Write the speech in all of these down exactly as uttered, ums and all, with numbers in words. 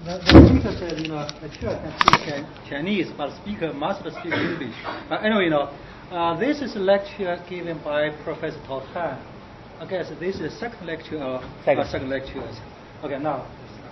The, the speaker said, you know, the sure can speak Chinese, but the speaker must speak English. But anyway, you know, uh, this is a lecture given by Professor Tao Tan. I guess this is the second lecture or second, uh, second lecture. Okay, now.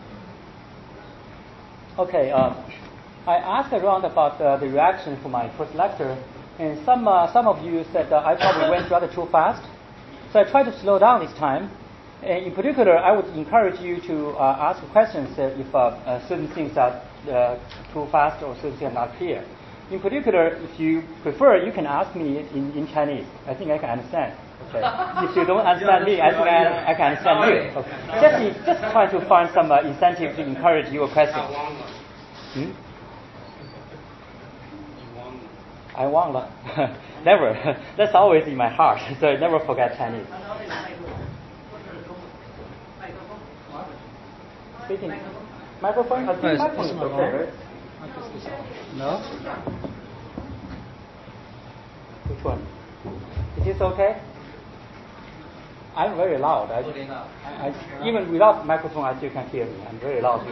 Okay, uh, I asked around about uh, the reaction for my first lecture, and some uh, some of you said uh, I probably went rather too fast, so I tried to slow down this time. And in particular, I would encourage you to uh, ask questions uh, if uh, uh, certain things are uh, too fast or certain things are not clear. In particular, if you prefer, you can ask me in, in Chinese. I think I can understand. Okay. If you don't understand me, I think I, I can understand you. Okay. Just, just try to find some uh, incentive to encourage your questions. Hmm? I won. Never. That's always in my heart, so I never forget Chinese. Speaking. Microphone? I think microphone is okay, right? No? Which one? Is this okay? I'm very loud. I, I, I, even without microphone, I still can hear me. I'm very loud.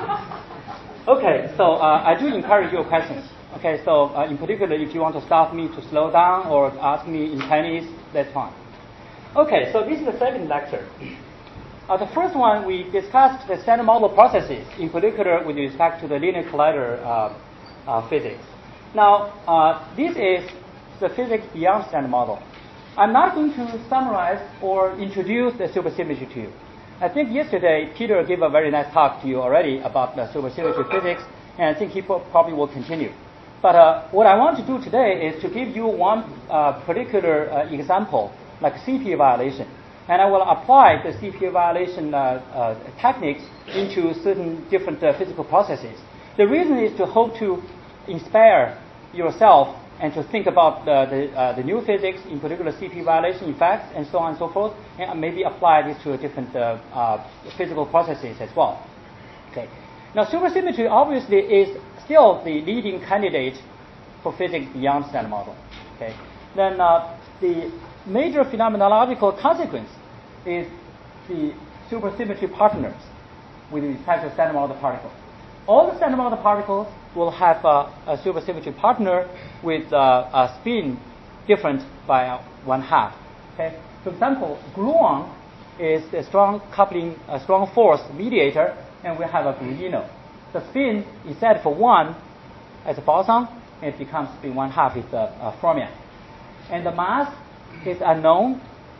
Okay, so uh, I do encourage your questions. Okay, so uh, in particular, if you want to stop me to slow down or ask me in Chinese, that's fine. Okay, so this is the second lecture. Uh, the first one, we discussed the standard model processes, in particular with respect to the linear collider uh, uh, physics. Now, uh, this is the physics beyond standard model. I'm not going to summarize or introduce the supersymmetry to you. I think yesterday Peter gave a very nice talk to you already about the supersymmetry physics, and I think he probably will continue. But uh, what I want to do today is to give you one uh, particular uh, example, like C P A violation. And I will apply the C P A violation uh, uh, techniques into certain different uh, physical processes. The reason is to hope to inspire yourself and to think about the, the, uh, the new physics, in particular C P A violation effects, and so on and so forth, and maybe apply this to different uh, uh, physical processes as well. Okay. Now, supersymmetry obviously is still the leading candidate for physics beyond standard model. Okay. Then uh, the major phenomenological consequence is the supersymmetry partners with respect to standard model particles. All the standard model particles will have a, a supersymmetry partner with uh, a spin different by one half. Okay. For example, gluon is a strong coupling, a strong force mediator, and we have a gluino. The spin is set for one as a boson, and it becomes spin one half is a, a fermion. And the mass is unknown.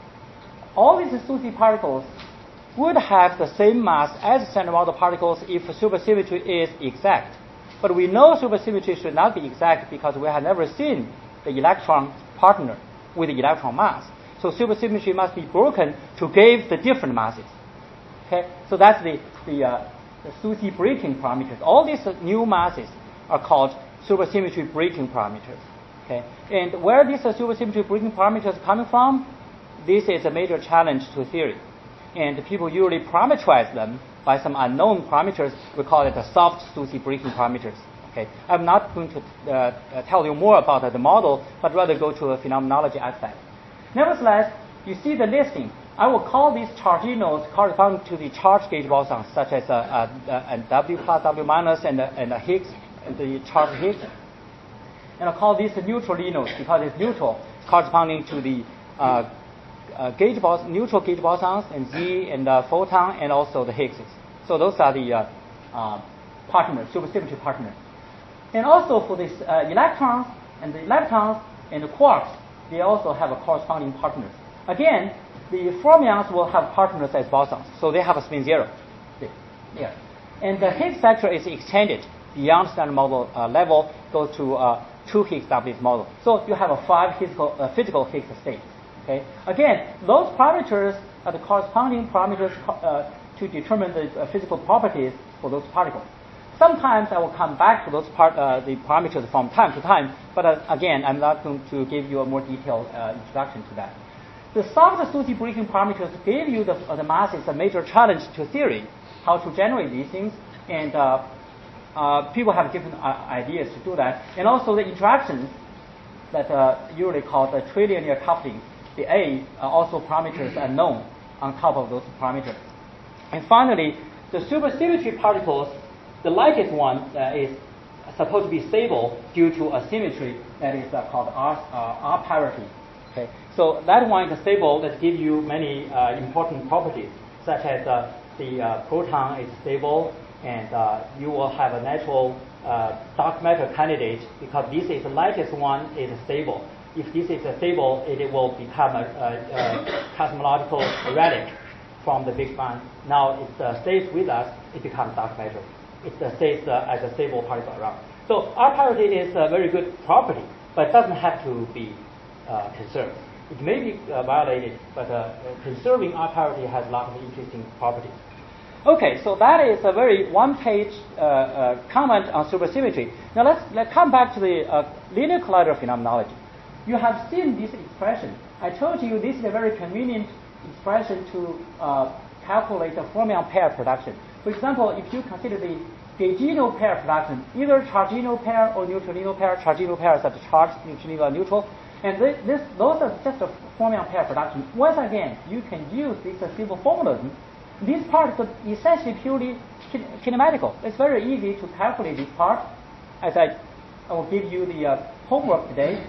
All these SUSY particles would have the same mass as standard model particles if supersymmetry is exact. But we know supersymmetry should not be exact because we have never seen the electron partner with the electron mass. So supersymmetry must be broken to give the different masses. Okay, so that's the the, uh, the SUSY breaking parameters. All these uh, new masses are called supersymmetry breaking parameters. Okay, and where these uh, supersymmetry breaking parameters are coming from, this is a major challenge to theory. And people usually parameterize them by some unknown parameters. We call it the soft SUSY breaking parameters. Okay, I'm not going to uh, tell you more about uh, the model, but rather go to a phenomenology aspect. Nevertheless, you see the listing. I will call these charge nodes corresponding to the charge gauge bosons, such as a, a, a W plus W minus and a, and a Higgs, the charge Higgs. And I'll call these the neutral Lie nodes because it's neutral, corresponding to the uh, uh, gauge bos- neutral gauge bosons and Z and uh, photon and also the Higgses. So those are the uh, uh, partners, supersymmetry partners. And also for these uh, electrons and the leptons and the quarks, they also have a corresponding partners. Again, the fermions will have partners as bosons, so they have a spin zero. Yeah. And the Higgs factor is extended beyond standard model uh, level, goes to uh, two Higgs doublet model. So you have a five physical, uh, physical Higgs states. Okay. Again, those parameters are the corresponding parameters uh, to determine the uh, physical properties for those particles. Sometimes I will come back to those part, uh, the parameters from time to time, but uh, again, I'm not going to give you a more detailed uh, introduction to that. The soft SUSY breaking parameters gave you the, uh, the mass is a major challenge to theory, how to generate these things, and uh, uh, people have different uh, ideas to do that. And also the interactions that uh, usually called the trilinear coupling, the A are also parameters unknown on top of those parameters. And finally, the supersymmetry particles the lightest one uh, is supposed to be stable due to a symmetry that is uh, called R, uh, R parity. Okay, so that one is stable that gives you many uh, important properties, such as uh, the uh, proton is stable, and uh, you will have a natural uh, dark matter candidate because this is the lightest one is stable. If this is uh, stable, it will become a, a, a cosmological relic from the Big Bang. Now it uh, stays with us, it becomes dark matter. It uh, stays uh, as a stable particle around. So R parity is a very good property, but it doesn't have to be uh, conserved. It may be uh, violated, but uh, conserving R parity has a lot of interesting properties. Okay, so that is a very one-page uh, uh, comment on supersymmetry. Now let's, let's come back to the uh, linear collider phenomenology. You have seen this expression. I told you this is a very convenient expression to uh, calculate the fermion pair production. For example, if you consider the gauge-no pair production, either charge-no pair or neutralino pair, charge-no pair is at charged, neutralino are neutral, and this, this, those are just a fermion pair production. Once again, you can use this uh, simple formalism. This part is essentially purely kin kinematical. It's very easy to calculate this part, as I, I will give you the uh, homework today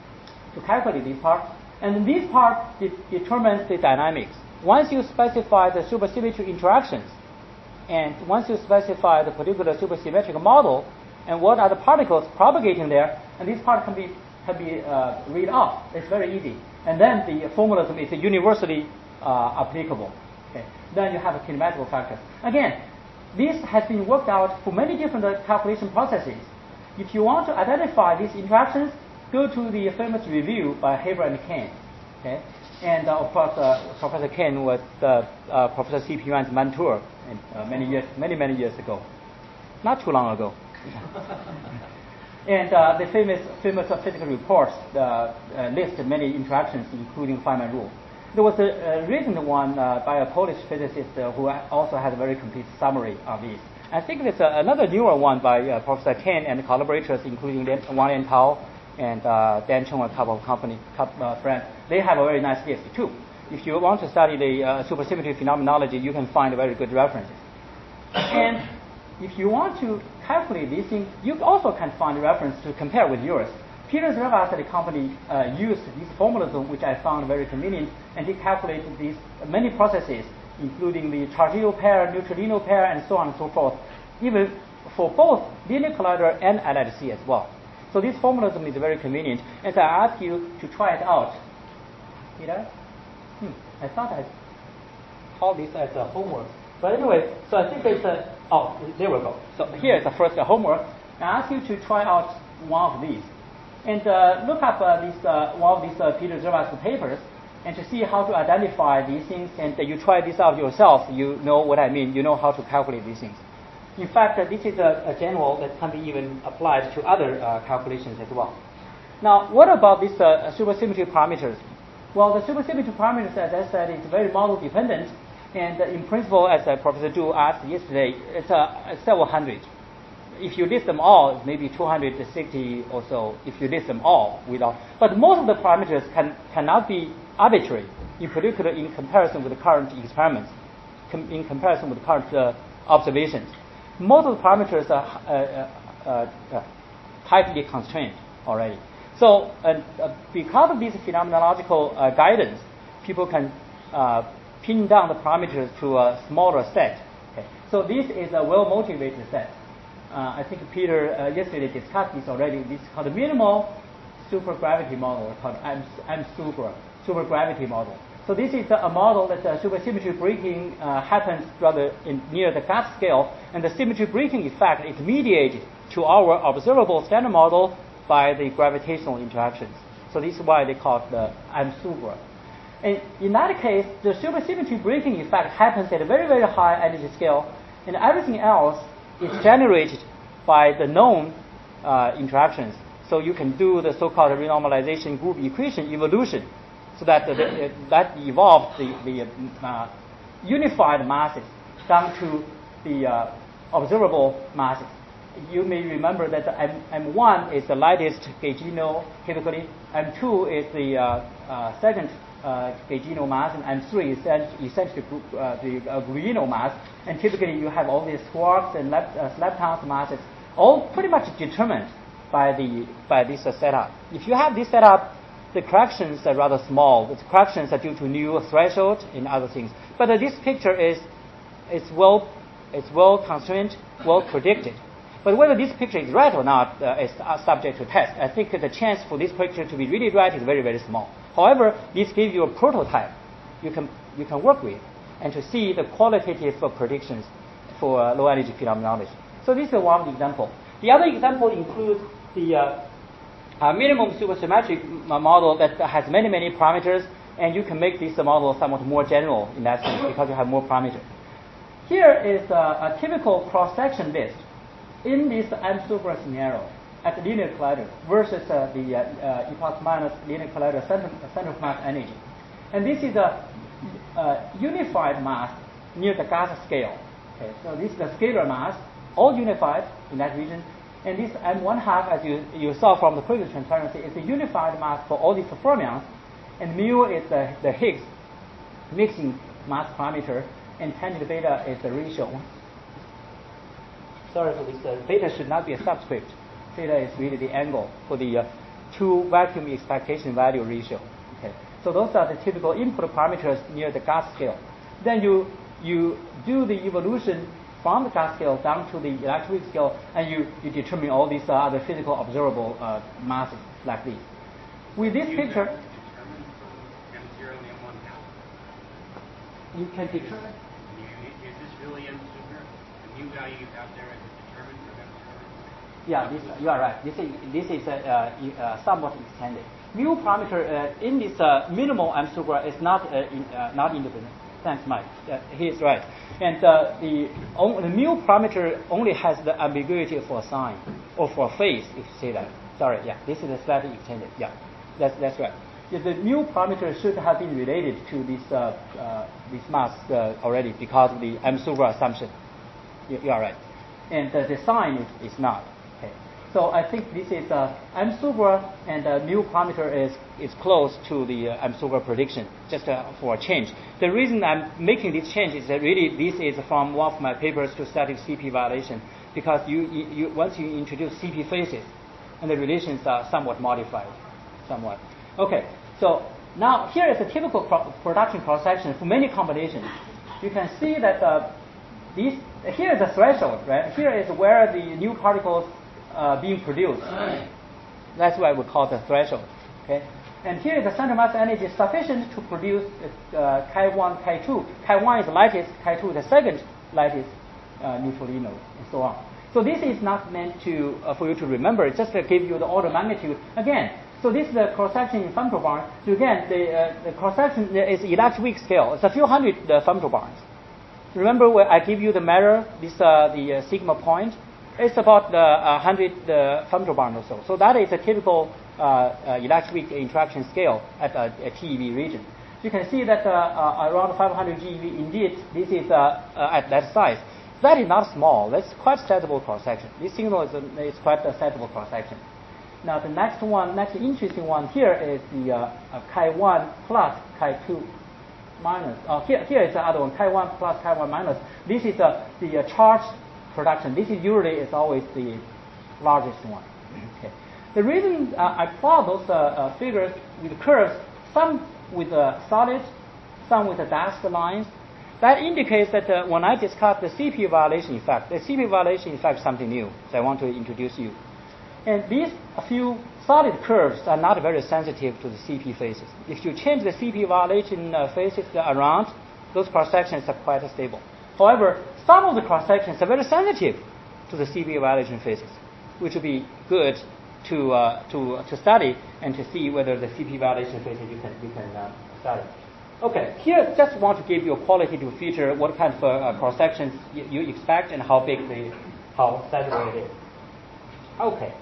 to calculate this part. And this part de determines the dynamics. Once you specify the supersymmetry interactions, and once you specify the particular supersymmetric model, and what are the particles propagating there, and this part can be can be uh, read off. It's very easy. And then the formalism is universally uh, applicable. Okay. Then you have a kinematical factor. Again, this has been worked out for many different uh, calculation processes. If you want to identify these interactions, go to the famous review by Haber and Kane. Okay? And uh, of course, uh, Professor Kane was uh, uh, Professor C P Yuan's mentor in, uh, many years, many many years ago, not too long ago. And uh, the famous famous physical reports uh, uh, list many interactions, including Feynman rule. There was a, a recent one uh, by a Polish physicist uh, who also has a very complete summary of these. I think there's a, another newer one by uh, Professor Kane and collaborators, including Wang Liantao and uh, Dan Cheng, a couple of company couple, uh, friends. They have a very nice list too. If you want to study the uh, supersymmetry phenomenology, you can find very good references. And if you want to calculate these things, you also can find reference to compare with yours. Peter Zervas at the company uh, used this formalism, which I found very convenient, and he calculated these many processes, including the charge-no pair, neutralino pair, and so on and so forth, even for both linear collider and L H C as well. So this formalism is very convenient, and I ask you to try it out. Peter? Hmm, I thought I called this as a homework. But anyway, so I think it's a, oh, there we go. So here is the first uh, homework. I ask you to try out one of these. And uh, look up uh, this, uh, one of these uh, Peter Zervas papers and to see how to identify these things. And uh, you try this out yourself, you know what I mean. You know how to calculate these things. In fact, uh, this is a, a general that can be even applied to other uh, calculations as well. Now, what about these uh, supersymmetry parameters? Well, the supersymmetry parameters, as I said, is very model dependent. And uh, in principle, as uh, Professor Zhu asked yesterday, it's uh, several hundred. If you list them all, maybe two hundred sixty or so, if you list them all without. But most of the parameters can, cannot be arbitrary, in particular in comparison with the current experiments, com in comparison with the current uh, observations. Most of the parameters are uh, uh, uh, tightly constrained already. So uh, uh, because of this phenomenological uh, guidance, people can uh, pin down the parameters to a smaller set. Okay. So this is a well-motivated set. Uh, I think Peter uh, yesterday discussed this already. This is called the minimal supergravity model, called M, M super supergravity model. So this is a, a model that uh, supersymmetry breaking uh, happens rather in, near the gap scale, and the symmetry breaking effect is mediated to our observable standard model by the gravitational interactions. So this is why they call it the M super. And in that case, the supersymmetry breaking effect happens at a very, very high energy scale, and everything else is generated by the known uh, interactions. So you can do the so-called renormalization group equation evolution, so that the, the, that evolves the, the uh, unified masses down to the uh, observable masses. You may remember that the M, M1 is the lightest gauge-no typically, M two is the uh, uh, second uh, gauginal mass, and M three is essentially uh, the uh, Gruinot mass. And typically, you have all these quarks and lep, uh, leptons masses, all pretty much determined by the by this uh, setup. If you have this setup, the corrections are rather small. The corrections are due to new threshold and other things. But uh, this picture is it's well it's well constrained, well predicted. But whether this picture is right or not uh, is uh, subject to test. I think the chance for this picture to be really right is very, very small. However, this gives you a prototype you can you can work with and to see the qualitative uh, predictions for uh, low energy phenomenology. So this is one example. The other example includes the uh, uh, minimum supersymmetric model that has many, many parameters, and you can make this model somewhat more general in that sense because you have more parameters. Here is uh, a typical cross-section list in this M-super scenario at the linear collider versus uh, the uh, uh, E plus minus linear collider center, center of mass energy. And this is a, a unified mass near the gas scale. Okay, so this is the scalar mass, all unified in that region. And this M one half, as you, you saw from the previous transparency, is a unified mass for all these fermions. And mu is the, the Higgs mixing mass parameter, and tangent beta is the ratio. Sorry for this. Uh, beta should not be a subscript. Theta is really the angle for the uh, two vacuum expectation value ratio. Okay. So those are the typical input parameters near the gas scale. Then you you do the evolution from the gas scale down to the electroweak scale, and you, you determine all these uh, other physical observable uh, masses like this. With this picture, you can determine. Is this really M super? The mu value out there is determined for M super? Yeah, this, you are right. This is this is uh, uh, somewhat extended. Mu parameter uh, in this uh, minimal M super is not uh, in, uh, not independent. Thanks, Mike. Uh, he is right. And uh, the, on, the mu parameter only has the ambiguity for a sign or for a phase, if you say that. Sorry, yeah, this is a slightly extended. Yeah, that's that's right. Yeah, the mu parameter should have been related to this uh, uh, this mass uh, already because of the M super assumption. You, you are right. And uh, the sign is, is not. Okay. So I think this is uh, M super and uh, mu parameter is is close to the uh, M super prediction, just uh, for a change. The reason I'm making this change is that really this is from one of my papers to study C P violation, because you, you, you once you introduce C P phases, and the relations are somewhat modified, somewhat. Okay, so now here is a typical pro- production cross-section for many combinations. You can see that uh, these here is the threshold, right? Here is where the new particles uh, being produced. That's why we call it the threshold. Okay. And here is the center mass energy sufficient to produce uh, chi one, chi two. Chi one is the lightest, chi two is the second lightest uh, neutrino, and so on. So this is not meant to uh, for you to remember. It's just to give you the order of magnitude. Again, so this is the cross-section in femtobarns. So again, the, uh, the cross-section is electroweak scale. It's a few hundred uh, femtobarns. Remember where I give you the measure, this uh, the uh, sigma point? It's about uh, one hundred uh, femtobarn or so. So that is a typical uh, uh, electroweak interaction scale at a, a T eV region. You can see that uh, uh, around five hundred G eV, indeed, this is uh, uh, at that size. That is not small. That's quite sizable cross-section. This signal is, a, is quite a sizable cross-section. Now the next one, next interesting one here is the uh, uh, chi one plus chi two minus. Uh, here, here is the other one, chi one plus chi one minus. This is uh, the uh, charge production. This is usually is always the largest one. Okay. The reason uh, I plot those uh, uh, figures with curves, some with uh, solid, some with the dashed lines, that indicates that uh, when I discuss the C P violation effect, the C P violation effect is something new, so I want to introduce you. And these a few solid curves are not very sensitive to the C P phases. If you change the C P violation uh, phases around, those cross-sections are quite stable. However, some of the cross-sections are very sensitive to the C P violation phases, which would be good to uh, to to study and to see whether the C P violation phases you can you can uh, study. Okay, here just want to give you a qualitative feature, what kind of uh, cross-sections you, you expect and how big the how sizable it is. Okay.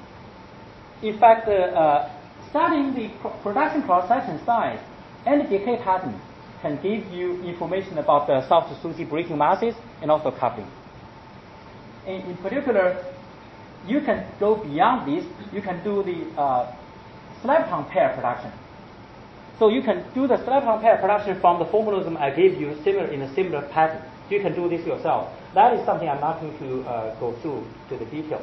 In fact, uh, uh, studying the pro- production cross-section size and decay pattern can give you information about the soft-to-SUSY breaking masses and also coupling. In, in particular, you can go beyond this. You can do the uh, lepton pair production. So you can do the selectron pair production from the formalism I gave you similar in a similar pattern. You can do this yourself. That is something I'm not going to uh, go through to the details.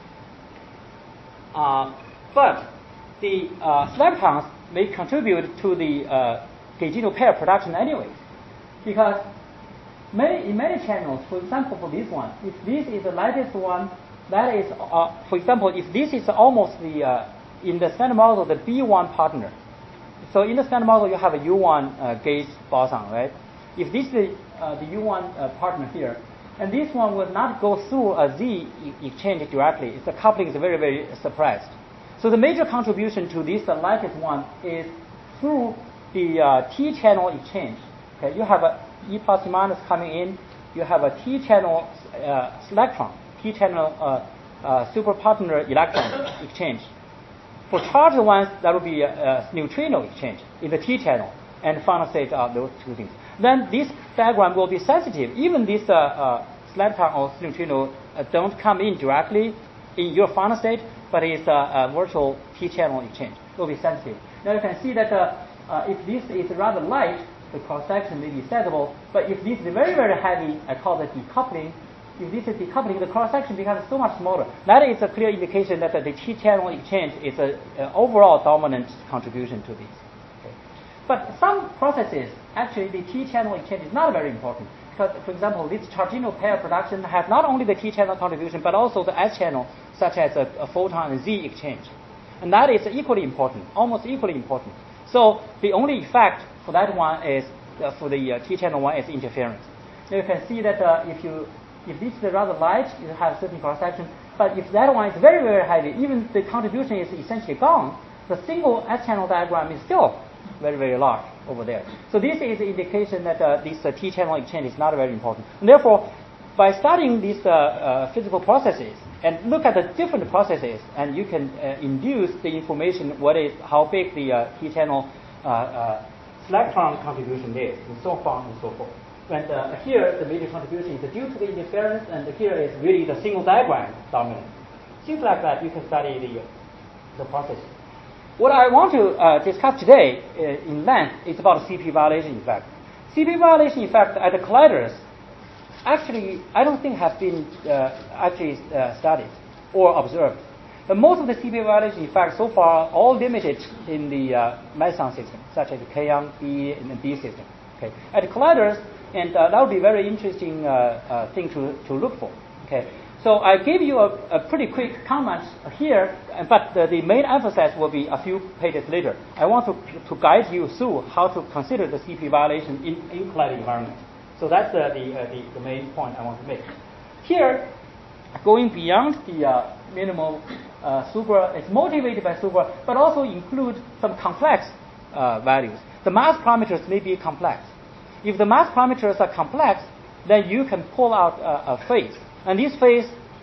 Uh, but the uh, selectrons may contribute to the uh, gauge pair production anyway, because many, in many channels, for example, for this one, if this is the lightest one, that is, uh, for example, if this is almost the, uh, in the standard model, the B one partner. So in the standard model, you have a U one uh, gauge boson, right? If this is uh, the U one uh, partner here, and this one will not go through a Z e- exchange directly, the coupling is very, very suppressed. So the major contribution to this uh, lightest one is through the uh, T-channel exchange. Okay, you have a E plus E minus coming in, you have a T-channel uh, electron, T-channel uh, uh, superpartner electron exchange. For charged ones, that will be a, a neutrino exchange in the T-channel, and final state of those two things. Then this diagram will be sensitive. Even this uh, uh, electron or neutrino uh, don't come in directly in your final state, but it's a, a virtual T-channel exchange. It will be sensitive. Now you can see that uh, uh, if this is rather light, the cross-section may be sensible, but if this is very, very heavy, I call it decoupling. If this is decoupling, the cross-section becomes so much smaller. That is a clear indication that uh, the T-channel exchange is an overall dominant contribution to this. Okay. But some processes, actually the T-channel exchange is not very important. Because, for example, this Chargino pair production has not only the T-channel contribution, but also the S-channel, such as a, a photon and Z exchange. And that is equally important, almost equally important. So the only effect for that one is, uh, for the uh, T-channel one, is interference. Now you can see that uh, if you if this is rather light, you have certain cross-section. But if that one is very, very heavy, even the contribution is essentially gone, the single S-channel diagram is still very, very large over there. So this is an indication that uh, this uh, T-channel exchange is not very important. And therefore, by studying these uh, uh, physical processes and look at the different processes, and you can uh, induce the information what is how big the uh, T-channel uh, uh, electron contribution is, and so on and so forth. And uh, here, the major contribution is due to the interference, and here is really the single diagram dominant. Things like that, you can study the, the process. What I want to uh, discuss today uh, in length is about C P violation effect. C P violation effect at the colliders actually, I don't think have been uh, actually uh, studied or observed. But most of the C P violation effects so far are all limited in the uh, meson system, such as the K-ion, B, and the B system. Okay. At the colliders, and uh, that would be a very interesting uh, uh, thing to, to look for. Okay, so I gave you a, a pretty quick comment here, but the, the main emphasis will be a few pages later. I want to, to guide you through how to consider the C P violation in, in colliding environment. So that's uh, the, uh, the the main point I want to make. Here, going beyond the uh, minimal uh, super, it's motivated by super, but also include some complex uh, values. The mass parameters may be complex. If the mass parameters are complex, then you can pull out a, a phase. And this phase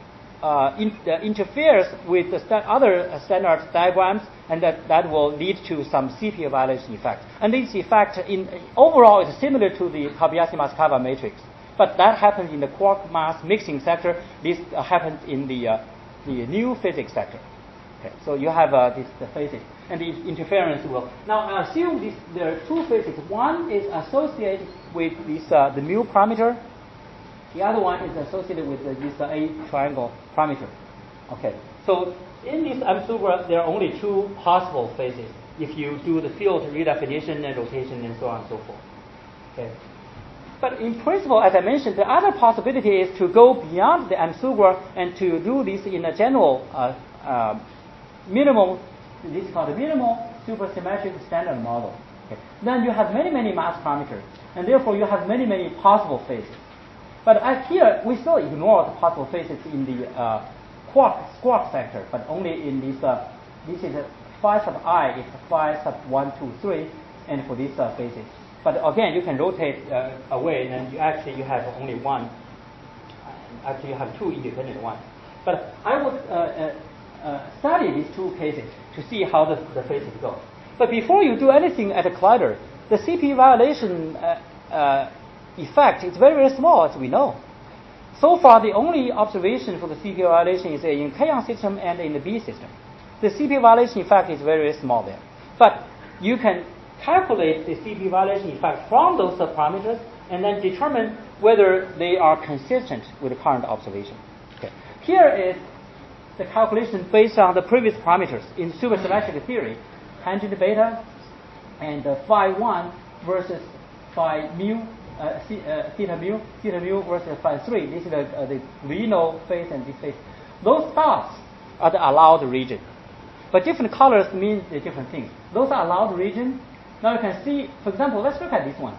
uh, in, uh, interferes with the sta- other uh, standard diagrams, and that, that will lead to some C P violation effect. And this effect in overall is similar to the Kobayashi-Maskawa matrix. But that happens in the quark mass mixing sector. This uh, happens in the, uh, the new physics sector. Okay, so you have uh, this, the phases, and the interference will. Now, I assume this, there are two phases. One is associated with this, uh, the mu parameter. The other one is associated with uh, this uh, A triangle parameter. Okay, so in this M super, there are only two possible phases if you do the field redefinition and rotation and so on and so forth. Okay. But in principle, as I mentioned, the other possibility is to go beyond the M super and to do this in a general uh, uh, minimal, this is called the minimal supersymmetric standard model. Okay. Then you have many, many mass parameters, and therefore you have many, many possible phases. But as here, we still ignore the possible phases in the uh, quark squark sector, but only in this, uh, this is a phi sub I, it's a phi sub one, two, three, and for these uh, phases. But again, you can rotate uh, away, and you actually you have only one. Actually, you have two independent ones. But I would uh, uh, uh, study these two cases to see how the, the phases go. But before you do anything at a collider, the C P violation uh, uh, effect is very, very small, as we know. So far, the only observation for the C P violation is in K-ion system and in the B system. The C P violation effect is very, very small there. But you can calculate the C P violation effect from those parameters and then determine whether they are consistent with the current observation. Okay. Here is the calculation based on the previous parameters in supersymmetric theory, tangent beta and uh, phi one versus phi mu, uh, c, uh, theta mu, theta mu versus phi three. This is the, uh, the Reno phase and this phase. Those dots are the allowed region. But different colors mean the different things. Those are allowed region. Now you can see, for example, let's look at this one.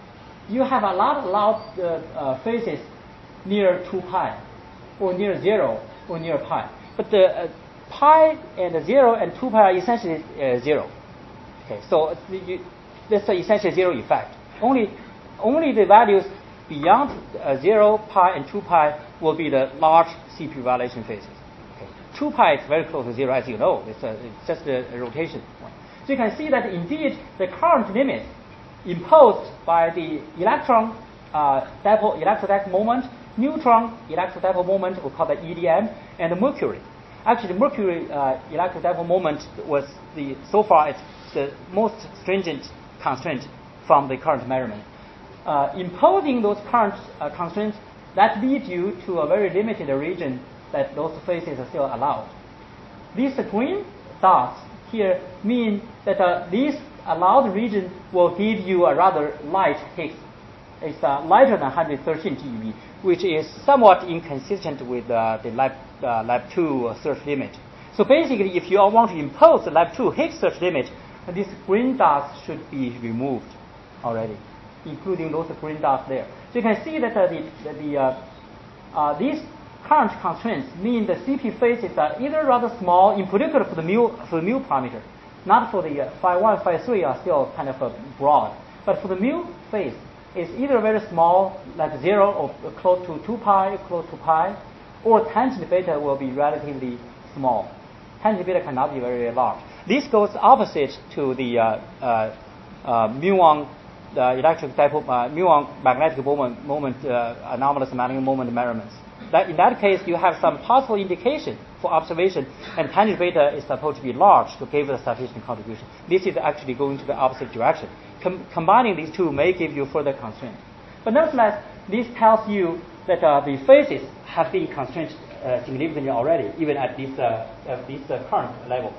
You have a lot of allowed uh, uh, phases near two pi, or near zero, or near pi. But the uh, pi and zero and two pi are essentially uh, zero. Okay, so you, that's the essentially zero effect. Only, only the values beyond uh, zero, pi, and two pi will be the large C P violation phases. Okay. two pi is very close to zero, as you know. It's, a, it's just a, a rotation point. So you can see that indeed the current limit imposed by the electron uh, dipole electrodipole moment, neutron electrodipole moment, we call that E D M, and the mercury. Actually, the mercury uh, electrodipole moment was the so far it's the most stringent constraint from the current measurement. Uh, imposing those current uh, constraints that lead you to a very limited region that those phases are still allowed. These green dots here mean that uh, this allowed region will give you a rather light Higgs. It's uh, lighter than one hundred thirteen GeV, which is somewhat inconsistent with uh, the lab, uh, lab two search limit. So basically, if you want to impose the lab two Higgs search limit, these green dots should be removed already, including those green dots there. So you can see that uh, the, the uh, uh, these current constraints mean the C P phases are either rather small, in particular for the mu for the mu parameter, not for the uh, phi one, phi three are still kind of uh, broad, but for the mu phase, it's either very small, like zero, or close to two pi, close to pi, or tangent beta will be relatively small. Tangent beta cannot be very, very large. This goes opposite to the uh, uh, uh, muon the electric dipole, uh, muon magnetic moment, moment uh, anomalous magnetic moment measurements. That in that case, you have some possible indication for observation, and tangent beta is supposed to be large to give a sufficient contribution. This is actually going to the opposite direction. Com- combining these two may give you further constraint. But nevertheless, this tells you that uh, the phases have been constrained uh, significantly already, even at this, uh, at this uh, current level.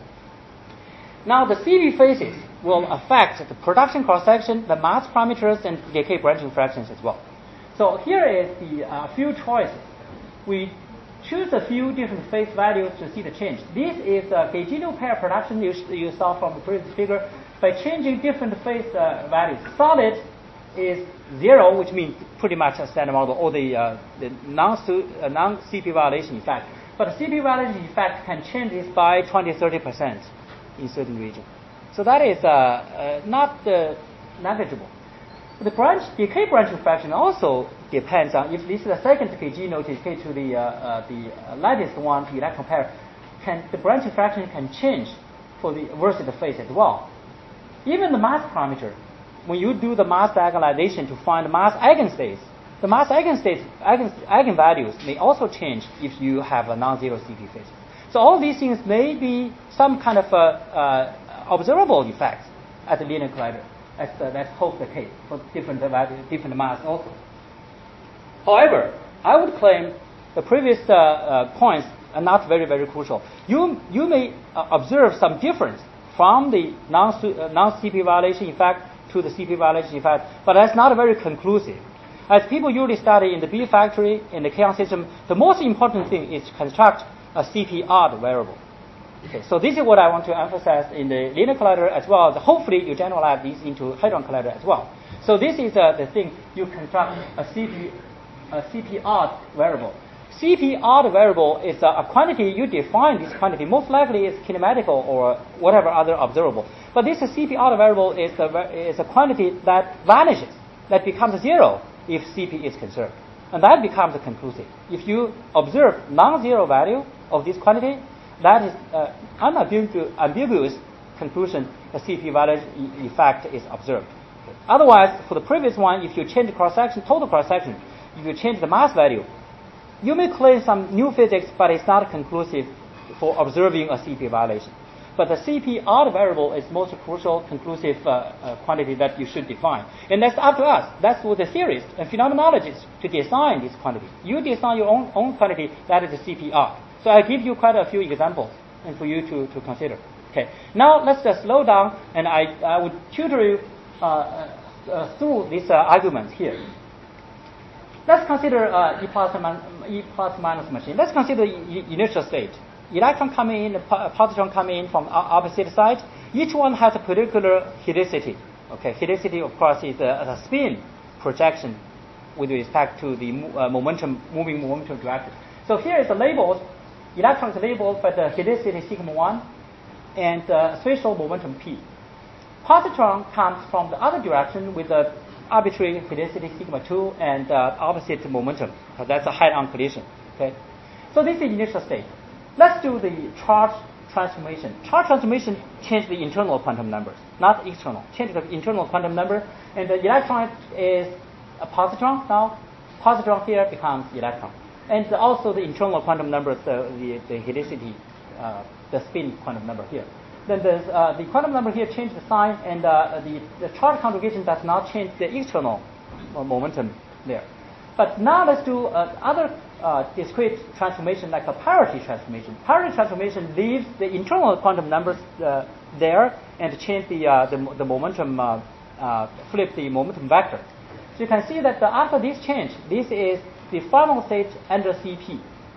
Now, the C V phases will affect the production cross-section, the mass parameters, and decay branching fractions as well. So here is the uh, few choices. We choose a few different phase values to see the change. This is a Gaugino pair production you, you saw from the previous figure. By changing different phase uh, values, solid is zero, which means pretty much a standard model, or the, uh, the non-C uh, non-C P violation effect. But the C P violation effect can change this by twenty to thirty percent in certain regions. So that is uh, uh, not uh, negligible. The branch decay branching fraction also depends on if this is the second Gaugino to decay to the uh, uh, the lattice one to electron pair. Can the branching fraction can change for the versus the phase as well. Even the mass parameter, when you do the mass diagonalization to find the mass eigenstates, the mass eigenstates eigen, eigenvalues may also change if you have a non-zero C P phase. So all these things may be some kind of a, uh, observable effects at the linear collider. That's, uh, that's hope the case for different values, different mass also. However, I would claim the previous uh, uh, points are not very, very crucial. You, you may uh, observe some difference from the non, uh, non-C P violation effect to the C P violation effect, but that's not very conclusive. As people usually study in the B factory, in the K-on system, the most important thing is to construct a C P odd variable. Okay, so this is what I want to emphasize in the linear collider as well as hopefully you generalize this into hadron collider as well. So this is uh, the thing, you construct a C P, a C P odd variable. C P odd variable is a, a quantity, you define this quantity, most likely it's kinematical or whatever other observable. But this C P odd variable is a, is a quantity that vanishes, that becomes zero if C P is conserved. And that becomes conclusive. If you observe non-zero value of this quantity, that is uh, unambiguous ambiguous conclusion the C P violation effect is observed. Okay. Otherwise, for the previous one, if you change the cross-section, total cross-section, if you change the mass value, you may claim some new physics, but it's not conclusive for observing a C P violation. But the C P odd variable is most crucial conclusive uh, uh, quantity that you should define. And that's up to us. That's what the theorists and phenomenologists to design this quantity. You design your own, own quantity, that is the C P odd. So I give you quite a few examples and for you to, to consider. Okay. Now let's just slow down, and I, I would tutor you uh, uh, through these uh, arguments here. Let's consider uh, E plus, E plus minus machine. Let's consider the initial state. Electron coming in, positron coming in from opposite side. Each one has a particular helicity. Okay, helicity of course is a, a spin projection with respect to the uh, momentum, moving momentum direction. So here is the labeled. Electron is labeled by the helicity sigma one and uh, spatial momentum p. Positron comes from the other direction with the arbitrary helicity sigma two and uh, opposite momentum. So that's a head-on collision. Okay, so this is initial state. Let's do the charge transformation. Charge transformation changes the internal quantum numbers, not external. Change the internal quantum number, and the electron is a positron now. Positron here becomes electron, and also the internal quantum numbers, the the, the helicity, uh, the spin quantum number here. Then the uh, the quantum number here changes the sign, and uh, the the charge conjugation does not change the external momentum there. But now let's do uh, other uh, discrete transformation like a parity transformation. Parity transformation leaves the internal quantum numbers uh, there and change the, uh, the, the momentum, uh, uh, flip the momentum vector. So you can see that the, after this change, this is the final state under C P.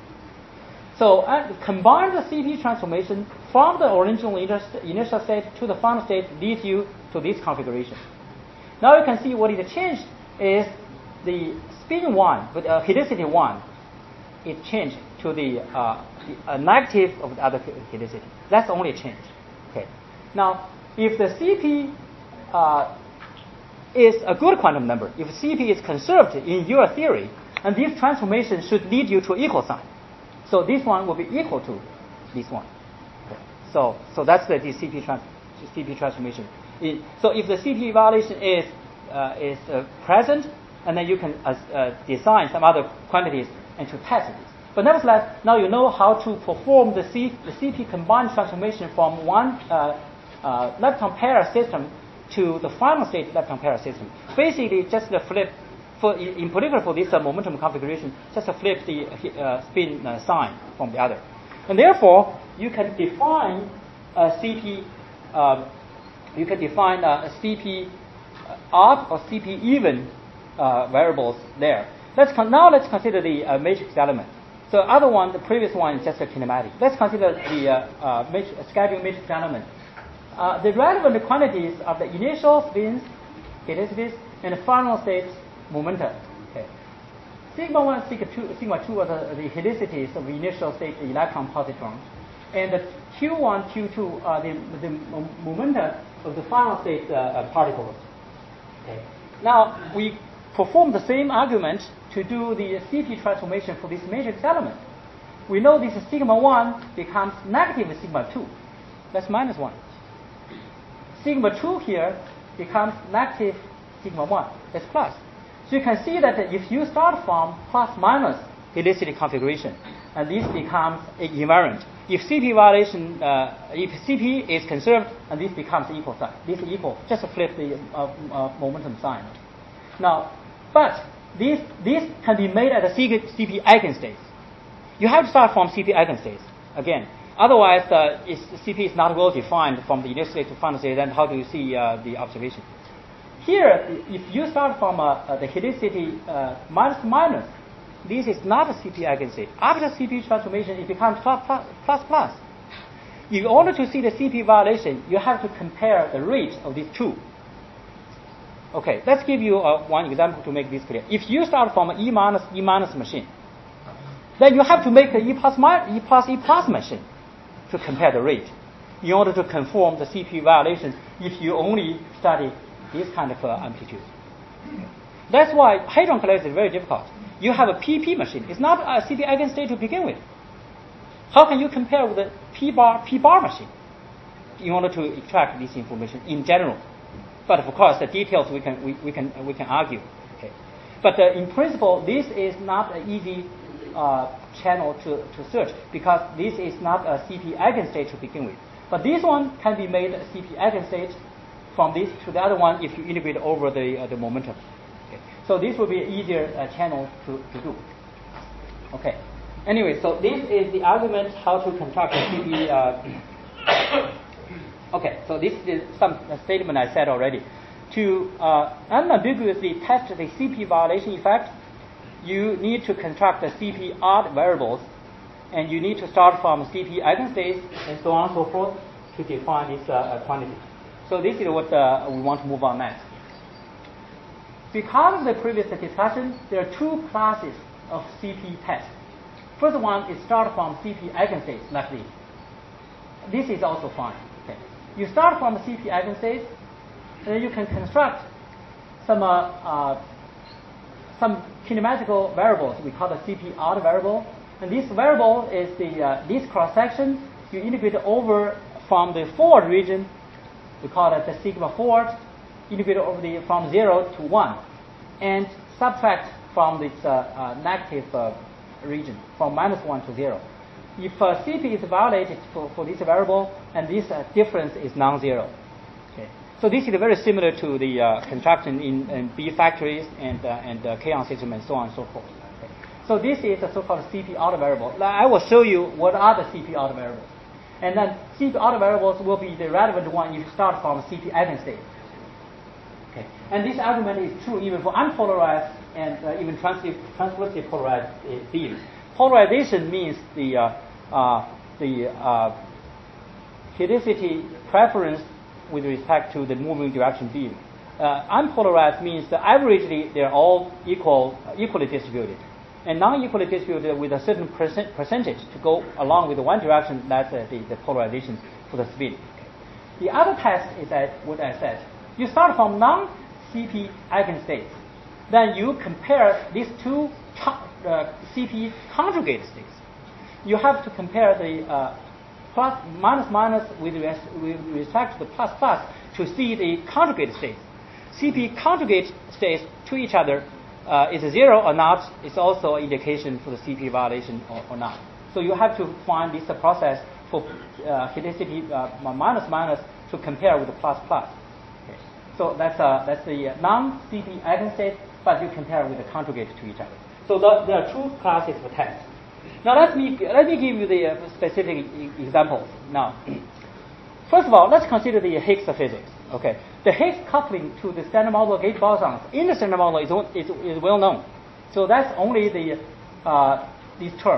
So uh, combine the C P transformation from the original initial state to the final state leads you to this configuration. Now you can see what is changed is the spin one with uh, helicity one, it changed to the, uh, the uh, negative of the other helicity. That's only a change. Okay. Now, if the C P uh, is a good quantum number, if C P is conserved in your theory, and this transformation should lead you to equal sign. So this one will be equal to this one. Okay. So, so that's the, the C P, trans, C P transformation. It, so if the C P evaluation is uh, is uh, present, and then you can uh, uh, design some other quantities and to test this. But nevertheless, now you know how to perform the, C, the C P combined transformation from one uh, uh, lepton pair system to the final state lepton pair system. Basically, just the flip, for, in particular for this uh, momentum configuration, just to flip the uh, spin uh, sign from the other. And therefore, you can define a C P, uh, you can define a C P odd or C P even Uh, variables there. Let's con- now let's consider the uh, matrix element. So other one, the previous one is just a kinematic. Let's consider the uh, uh, matrix, schedule matrix element. Uh, the relevant quantities are the initial spins, helicities, and the final state momenta. Okay. Sigma one, sigma two, sigma two are the, the helicities of the initial state electron positron, and the Q one, Q two are the, the momenta of the final state uh, particles. Okay. Now we perform the same argument to do the C P transformation for this matrix element. We know this sigma one becomes negative sigma two. That's minus one. Sigma two here becomes negative sigma one. That's plus. So you can see that if you start from plus minus helicity configuration, and this becomes invariant. If C P violation, uh, if C P is conserved, and this becomes equal sign. This is equal. Just flip the uh, uh, momentum sign. Now, but this, this can be made at a C P eigenstates. You have to start from C P eigenstates again. Otherwise, uh, if C P is not well defined from the initial state to final state, then how do you see uh, the observation? Here, if you start from uh, uh, the helicity uh, minus minus, this is not a C P eigenstate. After C P transformation, it becomes plus plus. plus, plus. In order to see the C P violation, you have to compare the rate of these two. Okay, let's give you uh, one example to make this clear. If you start from an E minus E minus machine, then you have to make an E plus minus, E plus E plus machine to compare the rate in order to conform the C P violation if you only study this kind of uh, amplitude. That's why hadron collider is very difficult. You have a P P machine. It's not a C P eigenstate to begin with. How can you compare with a P bar P bar machine in order to extract this information in general? But of course, the details we can we, we can we can argue. Okay, but uh, in principle, this is not an easy uh, channel to, to search because this is not a C P eigenstate to begin with. But this one can be made C P eigenstate from this to the other one if you integrate over the uh, the momentum. Okay. So this will be an easier uh, channel to, to do. Okay. Anyway, so this is the argument how to construct a C P. Uh, okay, so this is some statement I said already. To uh, unambiguously test the C P violation effect, you need to construct the C P odd variables, and you need to start from C P eigenstates and so on and so forth to define this uh, quantity. So this is what uh, we want to move on next. Because of the previous discussion, there are two classes of C P tests. First one is start from C P eigenstates like this. This is also fine. Okay. You start from C P eigenstates, and then you can construct some uh, uh, some kinematical variables. We call the C P odd variable, and this variable is the uh, this cross section. You integrate over from the forward region. We call it the sigma forward. Integrate over the from zero to one, and subtract from this uh, uh, negative uh, region from minus one to zero. If uh, C P is violated for, for this variable, and this uh, difference is non-zero. Okay. So this is very similar to the uh, construction in, in B factories and uh, and uh, K-on system and so on and so forth. Okay. So this is a so-called C P odd variable. I will show you what are the C P odd variables, and then C P odd variables will be the relevant one if you start from C P eigenstate. Okay. And this argument is true even for unpolarized and uh, even transversely polarized uh, beams. Polarization means the uh, uh, the uh, helicity preference with respect to the moving direction beam. Uh, unpolarized means that averagely they're all equal, uh, equally distributed, and non-equally distributed with a certain percent percentage to go along with the one direction. That's uh, the, the polarization for the spin. Okay. The other test is that what I said. You start from non-C P eigenstates. Then you compare these two uh, C P conjugate states. You have to compare the uh, plus minus minus with, res with respect to the plus plus to see the conjugate states. C P conjugate states to each other uh, is zero or not. It's also an indication for the C P violation or, or not. So you have to find this uh, process for uh, helicity uh, minus minus to compare with the plus plus. Okay. So that's uh, that's the uh, non-C P eigenstate, but you compare with the conjugate to each other. So the, there are two classes of tests. Now let me let me give you the uh, specific e examples. Now, first of all, let's consider the Higgs physics. Okay, the Higgs coupling to the standard model gauge bosons in the standard model is is, is well known. So that's only the uh, this term.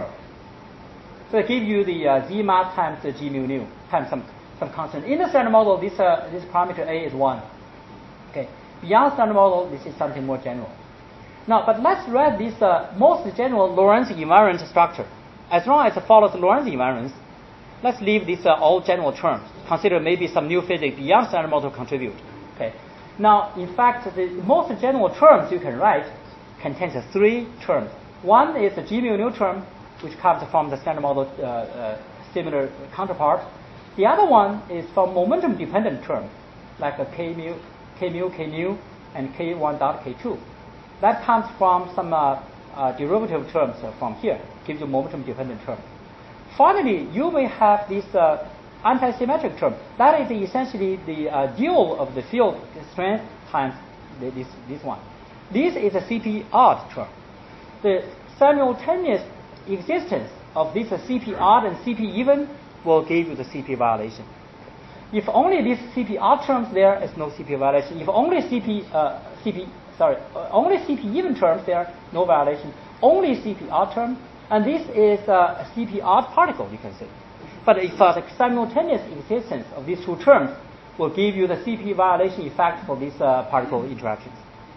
So it gives you the uh, z mass times the g mu nu times some some constant. In the standard model, this uh, this parameter a is one. Okay, beyond standard model, this is something more general. Now, but let's read this uh, most general Lorentz invariant structure. As long as it follows Lorentz invariance, let's leave these uh, all general terms. Consider maybe some new physics beyond standard model contribute. Okay. Now, in fact, the most general terms you can write contains three terms. One is the g mu nu term, which comes from the standard model uh, uh, similar counterpart. The other one is from momentum dependent term, like a k mu, k mu, k nu, and k one dot k two. That comes from some uh, uh, derivative terms uh, from here, gives you momentum dependent term. Finally, you may have this uh, antisymmetric term. That is essentially the uh, dual of the field strength times the, this, this one. This is a C P odd term. The simultaneous existence of this uh, C P odd and C P even will give you the C P violation. If only this C P odd terms, there is no C P violation. If only C P, uh, C P sorry, uh, only C P even terms, there no violation. Only C P odd term, and this is uh, a C P odd particle, you can say. But if uh, the simultaneous existence of these two terms will give you the C P violation effect for these uh, particle interactions.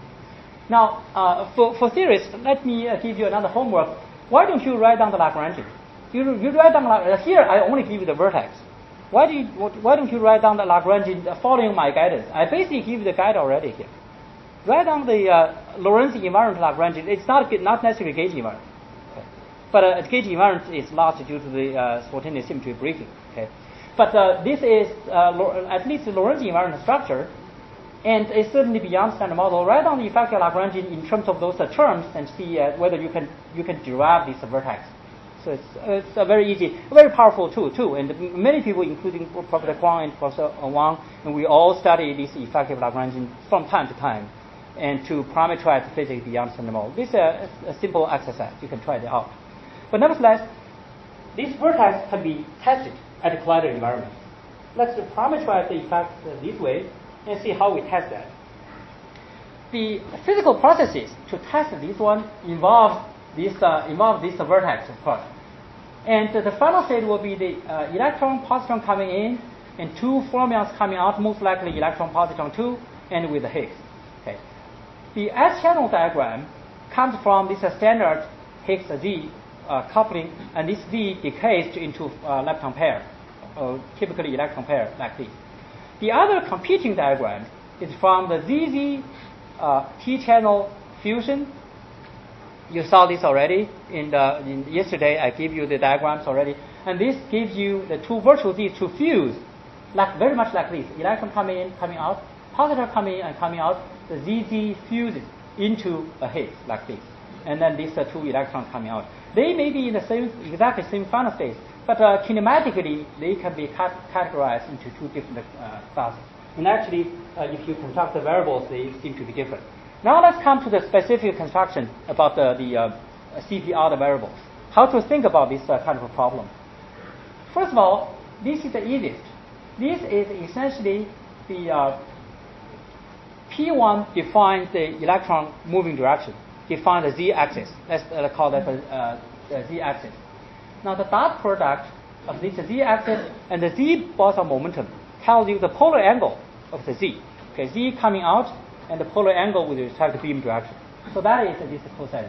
Now, uh, for, for theorists, let me uh, give you another homework. Why don't you write down the Lagrangian? You, you write down uh, here. I only give you the vertex. Why do you, why don't you write down the Lagrangian uh, following my guidance? I basically give you the guide already here. Write down the uh, Lorentz invariant Lagrangian. It's not not necessarily gauge invariant, okay. But uh, gauge invariant is lost due to the uh, spontaneous symmetry breaking. Okay, but uh, this is uh, at least the Lorentz invariant structure, and it's certainly beyond standard model. Write down the effective Lagrangian in terms of those uh, terms and see uh, whether you can you can derive this uh, vertex. So it's, uh, it's a very easy, very powerful tool too. And many people, including Professor Kwong and Professor Wang, and we all study this effective Lagrangian from time to time, and to parameterize physics beyond standard model. This is a, a simple exercise. You can try it out. But nevertheless, these vertices can be tested at a collider environment. Let's parameterize the effect uh, this way and see how we test that. The physical processes to test this one involve this uh, involve this uh, vertex, of course. And uh, the final state will be the uh, electron, positron coming in, and two fermions coming out, most likely electron, positron two, and with the Higgs. Okay. The S-channel diagram comes from this uh, standard Higgs Z uh, coupling, and this Z decays into uh, lepton pair, uh, typically electron pair like this. The other competing diagram is from the Z Z uh, T-channel fusion. You saw this already in the in yesterday. I gave you the diagrams already, and this gives you the two virtual Z's to fuse, like very much like this: electron coming in, coming out, positive coming in and coming out. The Z Z fuses into a Higgs like this, and then these are two electrons coming out. They may be in the same exactly same final states, but uh, kinematically they can be cat categorized into two different uh, classes. And actually, uh, if you construct the variables, they seem to be different. Now let's come to the specific construction about the, the uh, C P R, the variables. How to think about this uh, kind of a problem. First of all, this is the easiest. This is essentially the uh, P one defines the electron moving direction, defines the z-axis. Let's uh, call that the, uh, the z-axis. Now the dot product of this z-axis and the z boson momentum tells you the polar angle of the z. Okay, z coming out and the polar angle with respect to beam direction. So that is this cosine.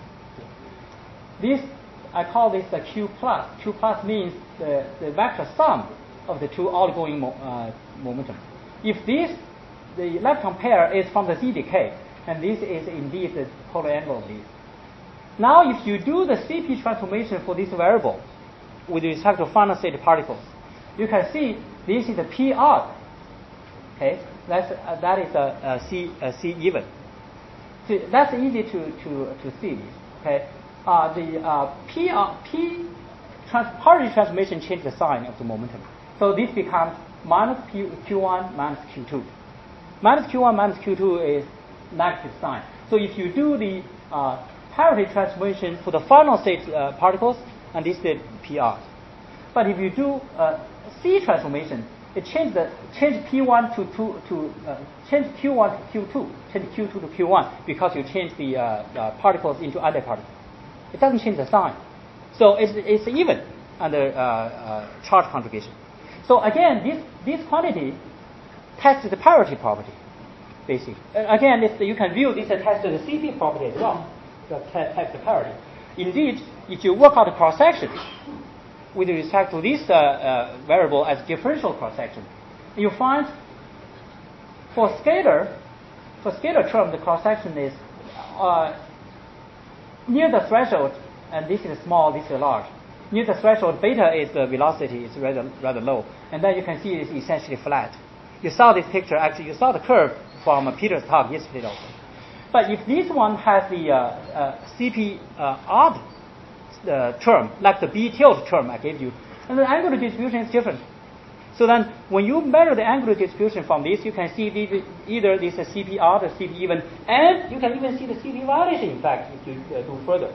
This, I call this the Q plus. Q plus means the, the vector sum of the two outgoing mo uh, momentum. If this, the electron pair is from the z decay, and this is indeed the polar angle of this. Now if you do the C P transformation for this variable with respect to final state particles, you can see this is a P odd. Okay, that's uh, that is a, a C a C even. So that's easy to to to see this. Okay, uh, the uh, P uh, P trans partial transformation changes the sign of the momentum. So this becomes minus Q, Q1 minus Q two. Minus Q one minus Q two is negative sign. So if you do the uh, parity transformation for the final state uh, particles, and this is P R. But if you do uh, C transformation, it changes the change P one to two to uh, change Q one to Q two, change Q two to Q one because you change the, uh, the particles into antiparticles. It doesn't change the sign, so it's, it's even under uh, uh, charge conjugation. So again, this this quantity tests the parity property, basically. Uh, again, if the, you can view this as test the C P property as well, to test the parity. Indeed, if you work out the cross section with respect to this uh, uh, variable as differential cross section, you find for scalar, for scalar term, the cross section is uh, near the threshold, and this is small, this is large. Near the threshold, beta is the velocity is rather rather low, and then you can see it's essentially flat. You saw this picture, actually, you saw the curve from uh, Peter's talk yesterday also. But if this one has the uh, uh, C P uh, odd uh, term, like the B tilt term I gave you, and the angular distribution is different. So then, when you measure the angular distribution from this, you can see the, either this is C P odd or C P even, and you can even see the C P violation, in fact, if you uh, do further.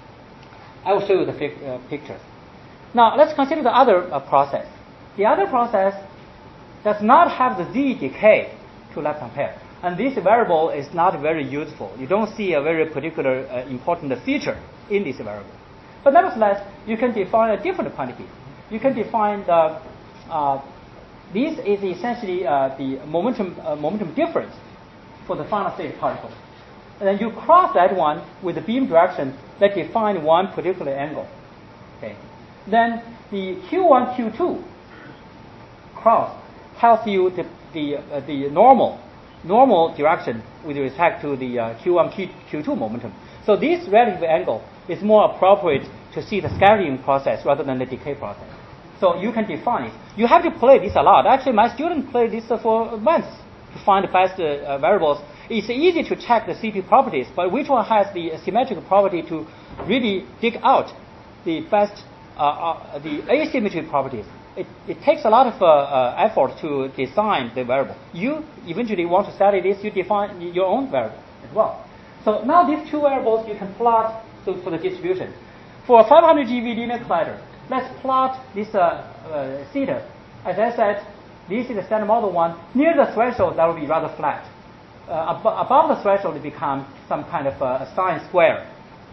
I will show you the pic uh, pictures. Now, let's consider the other uh, process. The other process does not have the Z decay to lepton pair. And this variable is not very useful. You don't see a very particular uh, important feature in this variable. But nevertheless, you can define a different quantity. You can define the, uh, this is essentially uh, the momentum, uh, momentum difference for the final state particle. And then you cross that one with the beam direction that define one particular angle. Okay. Then the Q one, Q two cross tells you the, the, uh, the normal normal direction with respect to the uh, Q one, Q two momentum. So this relative angle is more appropriate to see the scattering process rather than the decay process. So you can define it. You have to play this a lot. Actually, my students play this uh, for months to find the best uh, uh, variables. It's easy to check the C P properties, but which one has the symmetric property to really dig out the best uh, uh, the asymmetry properties. It, it takes a lot of uh, uh, effort to design the variable. You eventually want to study this, you define your own variable as well. So now these two variables you can plot so for the distribution. For a five hundred G V linear collider, let's plot this uh, uh, theta. As I said, this is the standard model one. Near the threshold, that will be rather flat. Uh, ab- above the threshold, it becomes some kind of uh, a sine square.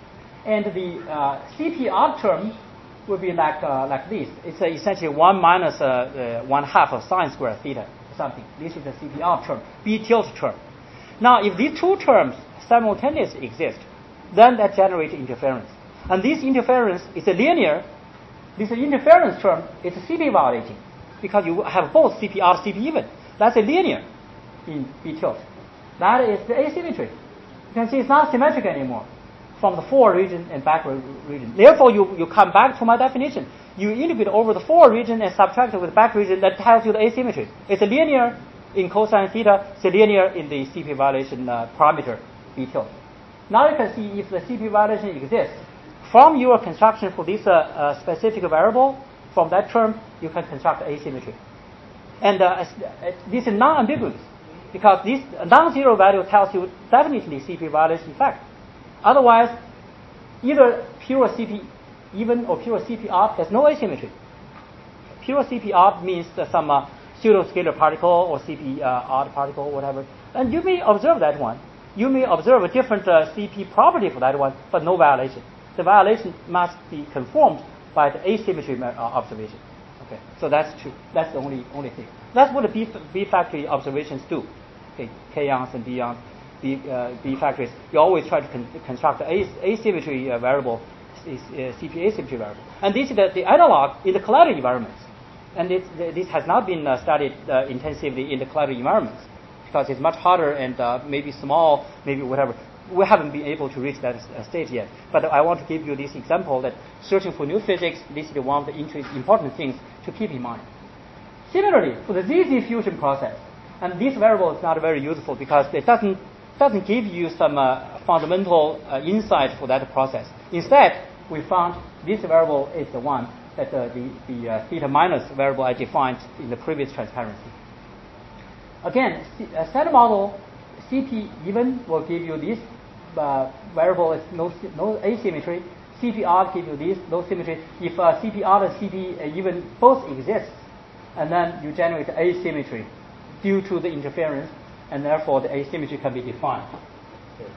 And the uh, C P odd term will be like uh, like this. It's uh, essentially one minus uh, uh, one half of sine square theta or something. This is the C P odd term, B tilt term. Now, if these two terms simultaneously exist, then that generates interference. And this interference is a linear. This interference term is C P violating because you have both C P odd, C P even. That's a linear in B tilt. That is the asymmetry. You can see it's not symmetric anymore from the forward region and backward region. Therefore, you, you come back to my definition. You integrate over the forward region and subtract it with the back region. That tells you the asymmetry. It's a linear in cosine theta. It's a linear in the C P violation uh, parameter B tilt. Now you can see if the C P violation exists. From your construction for this uh, uh, specific variable, from that term, you can construct asymmetry. And uh, this is non-ambiguous because this non-zero value tells you definitely C P violation fact. Otherwise, either pure C P even or pure C P odd, there's no asymmetry. Pure C P odd means that some uh, pseudo-scalar particle or C P uh, odd particle, whatever. And you may observe that one. You may observe a different uh, C P property for that one, but no violation. The violation must be confirmed by the asymmetry uh, observation. Okay, so that's true. That's the only only thing. That's what the B, B factory observations do. Okay, k-ions and b-ions. B, uh, B factories, you always try to con- construct the as- asymmetry uh, variable, is, uh, C P asymmetry variable. And this is the, the analog in the collider environments. And it, this has not been uh, studied uh, intensively in the collider environments because it's much harder and uh, maybe small, maybe whatever. We haven't been able to reach that uh, stage yet. But I want to give you this example that searching for new physics, this is one of the interest, important things to keep in mind. Similarly, for the Z Z fusion process, and this variable is not very useful because it doesn't doesn't give you some uh, fundamental uh, insight for that process. Instead, we found this variable is the one that uh, the, the uh, theta minus variable I defined in the previous transparency. Again, a standard model C P even will give you this uh, variable is no, no asymmetry. C P odd give you this, no symmetry. If uh, C P odd and C P even both exist, and then you generate asymmetry due to the interference, and therefore the asymmetry can be defined. Okay.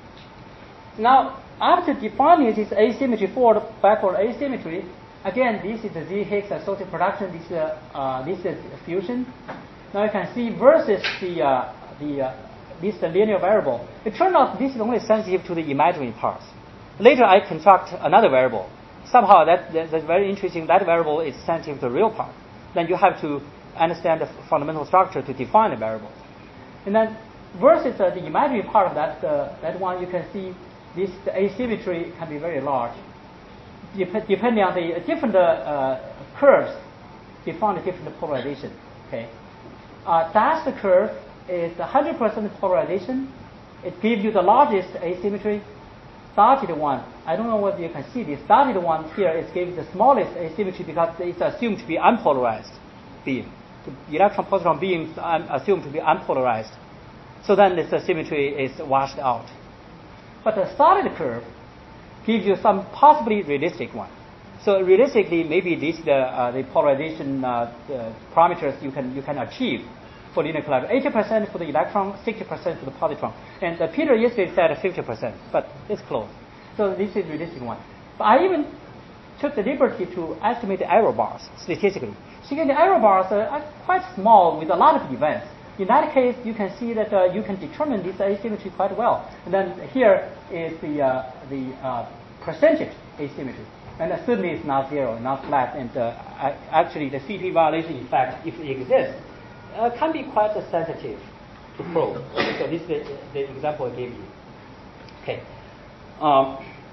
Now, after defining this asymmetry, forward backward asymmetry, again, this is the Z Higgs associative production. This uh, uh, this is fusion. Now you can see versus the uh, the uh, this the linear variable. It turned out this is only sensitive to the imaginary parts. Later, I construct another variable. Somehow that, that that's very interesting. That variable is sensitive to the real part. Then you have to understand the fundamental structure to define the variable. And then versus uh, the imaginary part of that uh, that one, you can see this the asymmetry can be very large, Dep- depending on the uh, different uh, uh, curves define a different polarization. Okay, uh, dashed curve is one hundred percent polarization. It gives you the largest asymmetry. Dotted one, I don't know whether you can see this. Dotted one here is giving the smallest asymmetry because it's assumed to be unpolarized beam. The electron positron beams are assumed to be unpolarized. So then this asymmetry is washed out. But the solid curve gives you some possibly realistic one. So realistically, maybe these the uh, the polarization uh, the parameters you can you can achieve for linear collider. eighty percent for the electron, sixty percent for the positron. And uh, Peter yesterday said fifty percent, but it's close. So this is realistic one. But I even took the liberty to estimate the error bars statistically. So the error bars are quite small with a lot of events. In that case, you can see that uh, you can determine this asymmetry quite well. And then here is the uh, the uh, percentage asymmetry. And uh, certainly it's not zero, not flat. And uh, actually the C P violation effect, if it exists, uh, can be quite uh, sensitive to probe. So this is the, the example I gave you. Okay. Um,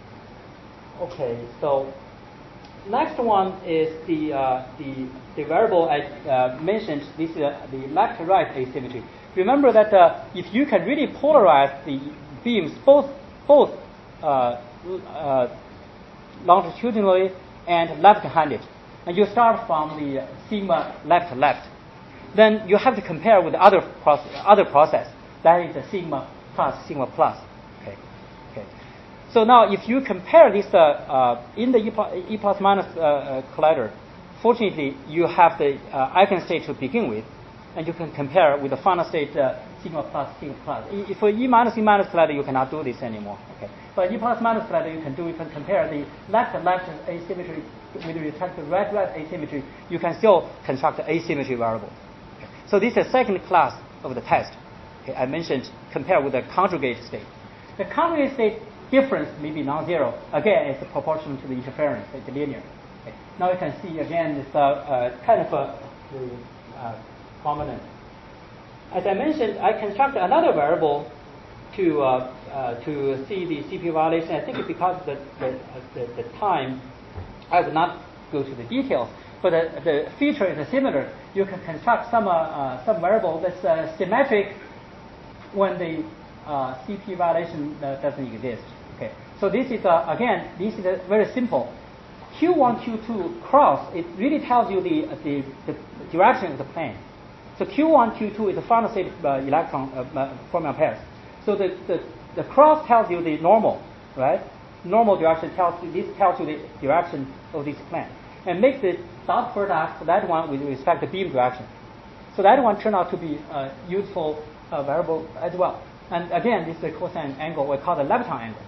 okay, so next one is the uh, the, the variable I uh, mentioned. This is uh, the left-right asymmetry. Remember that uh, if you can really polarize the beams, both both uh, uh, longitudinally and left-handed. And you start from the sigma left-left. Then you have to compare with the other process, other process. That is the sigma plus sigma plus. Okay. Okay. So now, if you compare this uh, uh, in the E plus, e plus minus uh, uh, collider, fortunately you have the uh, eigenstate to begin with, and you can compare with the final state uh, sigma plus sigma plus. E, for E minus E minus collider, you cannot do this anymore. Okay. But E plus minus collider, you can do. You can compare the left-left asymmetry with respect to right-right asymmetry. You can still construct the asymmetry variable. Okay. So this is the second class of the test. Okay. I mentioned compare with the conjugate state. The conjugate state difference may be non-zero. Again, it's proportional to the interference. It's linear. Okay. Now you can see again this uh, uh, kind of a the, uh, prominent. As I mentioned, I construct another variable to uh, uh, to see the C P violation. I think it's because the the, uh, the the time, I will not go to the details, but the, the feature is similar. You can construct some uh, uh, some variable that's uh, symmetric when the uh, C P violation uh, doesn't exist. Okay. So this is uh, again this is uh, very simple. Q one Q two cross, it really tells you the the, the direction of the plane. So Q one Q two is the final state uh, electron uh, fermion pairs. So the, the the cross tells you the normal, right? Normal direction tells you, this tells you the direction of this plane, and make the dot product for that one with respect to beam direction. So that one turned out to be a useful uh, variable as well. And again, this is the cosine angle we call the Leviton angle.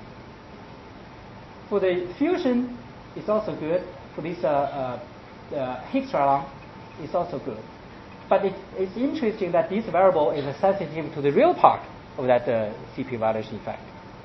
For the fusion, it's also good. For this uh, uh, uh, Higgs triangle, it's also good. But it, it's interesting that this variable is sensitive to the real part of that uh, C P violation effect.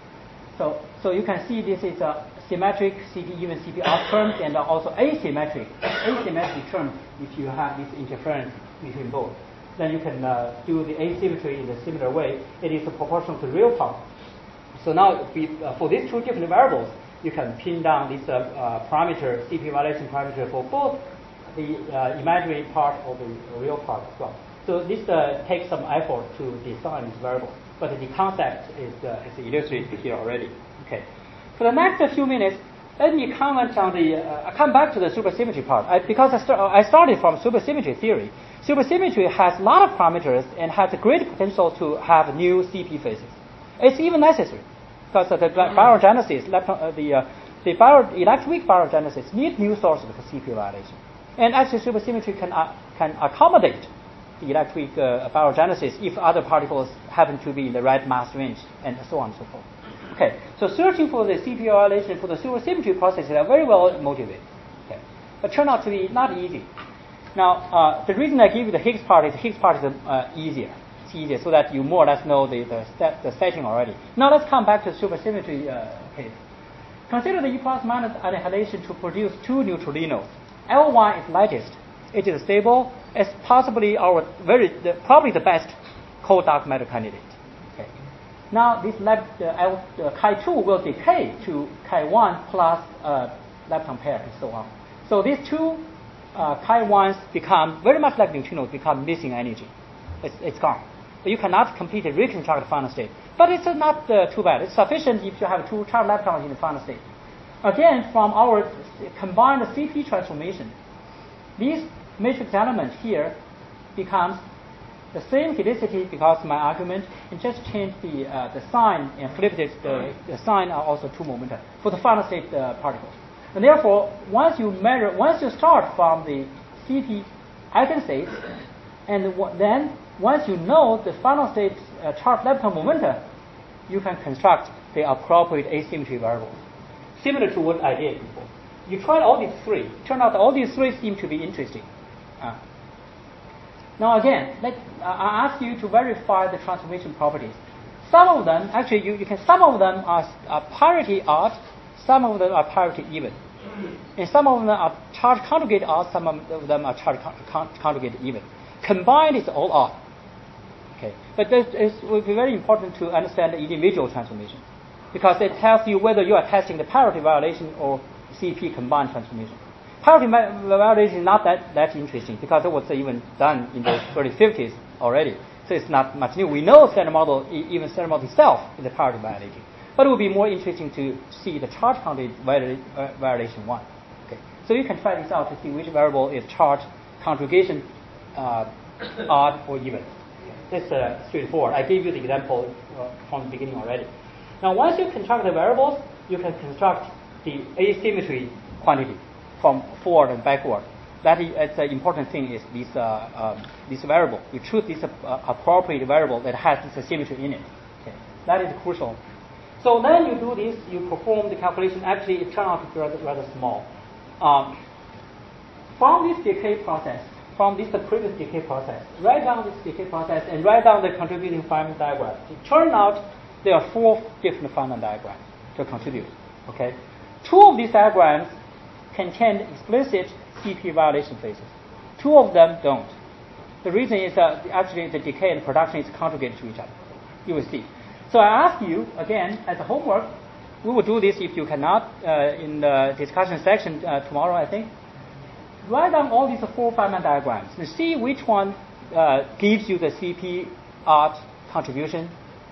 So, so you can see this is a symmetric C P even C P off terms, and also asymmetric asymmetric term if you have this interference between both. Then you can uh, do the asymmetry in a similar way. It is proportional to the real part. So now, we, uh, for these two different variables, you can pin down this uh, uh, parameter, C P violation parameter, for both the uh, imaginary part or the real part as well. So this uh, takes some effort to design this variable, but the concept is, uh, is illustrated here already. Okay. For the next few minutes, let me comment on the. Uh, I come back to the supersymmetry part I, because I, start, I started from supersymmetry theory. Supersymmetry has a lot of parameters and has a great potential to have new C P phases. It's even necessary because uh, the baryogenesis, uh, the uh, the bio, electroweak baryogenesis need new sources for C P violation, and actually supersymmetry can uh, can accommodate the electroweak uh, baryogenesis if other particles happen to be in the right mass range, and so on and so forth. Okay, so searching for the C P violation for the supersymmetry processes are very well motivated. Okay, but turn out to be not easy. Now, uh, the reason I give you the Higgs part is the Higgs part is uh, easier. It's easier so that you more or less know the the, set, the setting already. Now let's come back to the supersymmetry uh, case. Consider the E plus minus annihilation to produce two neutralinos. L one is lightest. It is stable. It's possibly our very the, probably the best cold dark matter candidate. Okay. Now this left uh, L uh, chi two will decay to chi one plus uh, lepton pair and so on. So these two uh, chi ones become very much like neutrinos, become missing energy. It's, it's gone. But you cannot completely reconstruct the final state. But it's uh, not uh, too bad. It's sufficient if you have two charged leptons in the final state. Again, from our combined C P transformation, these matrix element here becomes the same helicity because my argument, and just change the uh, the sign and flip it. The, the sign are also two momenta for the final state uh, particles. And therefore, once you measure, once you start from the C P eigenstates, and w- then once you know the final state uh, charged lepton momenta, you can construct the appropriate asymmetry variables, similar to what I did before. You tried all these three. Turned out all these three seem to be interesting. Uh, now again, let uh, I ask you to verify the transformation properties. Some of them, actually, you, you can. Some of them are, are parity odd. Some of them are parity even, and some of them are charge conjugate odd. Some of them are charge con- con- conjugate even. Combined, it's all odd. Okay, but it will be very important to understand the individual transformation because it tells you whether you are testing the parity violation or C P combined transformation. Parity violation is not that, that interesting because it was even done in the early fifties already. So it's not much new. We know standard model, even standard model itself, is a parity violating. But it would be more interesting to see the charge counted variation one. Okay. So you can try this out to see which variable is charge conjugation, uh, odd or even. This is uh, straightforward. I gave you the example uh, from the beginning already. Now, once you construct the variables, you can construct the asymmetry quantity from forward and backward. That is uh, the important thing is this uh, um, this variable. You choose this uh, appropriate variable that has this asymmetry in it. Okay. That is crucial. So then you do this, you perform the calculation. Actually, it turned out to be rather, rather small. Um, from this decay process, from this the previous decay process, write down this decay process and write down the contributing Feynman diagram. It turned out there are four different Feynman diagrams to contribute. Okay, two of these diagrams contain explicit C P violation phases. Two of them don't. The reason is that actually the decay and production is conjugated to each other. You will see. So I ask you again as a homework. We will do this if you cannot uh, in the discussion section uh, tomorrow, I think. Write down all these four Feynman diagrams and see which one uh, gives you the C P odd contribution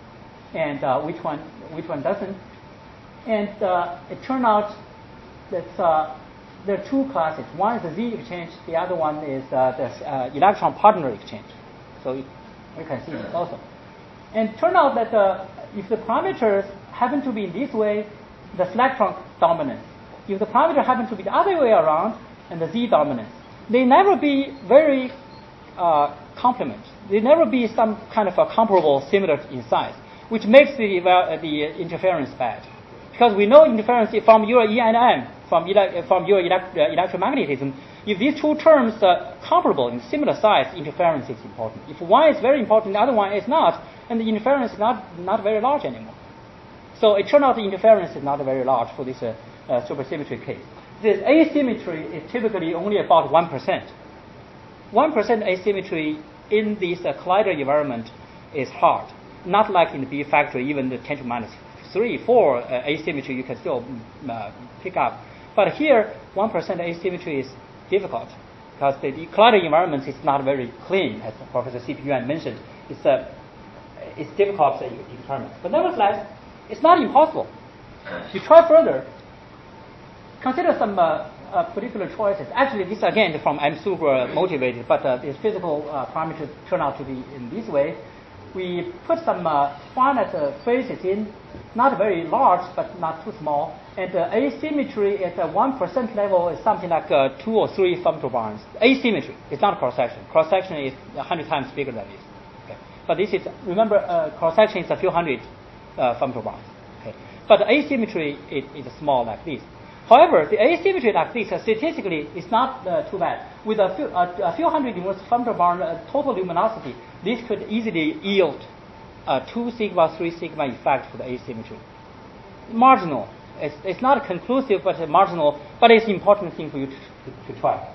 and uh, which one which one doesn't. And uh, it turned out that uh, there are two classes. One is the Z exchange. The other one is uh, the uh, electron partner exchange. So you, you can see this also. And it turned out that uh, if the parameters happen to be in this way, the selectron dominance. If the parameter happen to be the other way around, and the Z dominance, they never be very uh, complement. They never be some kind of a comparable similar in size, which makes the uh, the interference bad. Because we know interference from your E and M, from, ele- from your elect- uh, electromagnetism, if these two terms are comparable in similar size, interference is important. If one is very important, the other one is not, and the interference is not, not very large anymore. So it turned out the interference is not very large for this uh, uh, supersymmetry case. This asymmetry is typically only about one percent. one percent asymmetry in this uh, collider environment is hard. Not like in the B factor, even the ten to minus three, four uh, asymmetry you can still uh, pick up. But here, one percent asymmetry is difficult because the, the collider environment is not very clean, as Professor C P Yuan mentioned. It's, uh, it's difficult to determine. But nevertheless, it's not impossible. You try further. Consider some uh, uh, particular choices. Actually, this again from I'm super motivated, but uh, these physical uh, parameters turn out to be in this way. We put some uh, finite uh, phases in, not very large, but not too small. And uh, asymmetry at the one percent level is something like uh, two or three femtobarns. Asymmetry. It's not cross-section. Cross-section is one hundred times bigger than this. Okay. But this is, remember, uh, cross-section is a few hundred uh, femtobarns. Okay. But asymmetry is, is small like this. However, the asymmetry like this, uh, statistically, is not uh, too bad. With a few, uh, a few hundred units femtobarn uh, total luminosity, this could easily yield a two sigma, three sigma effect for the asymmetry. Marginal. It's, it's not conclusive, but marginal. But it's an important thing for you to, to, to try.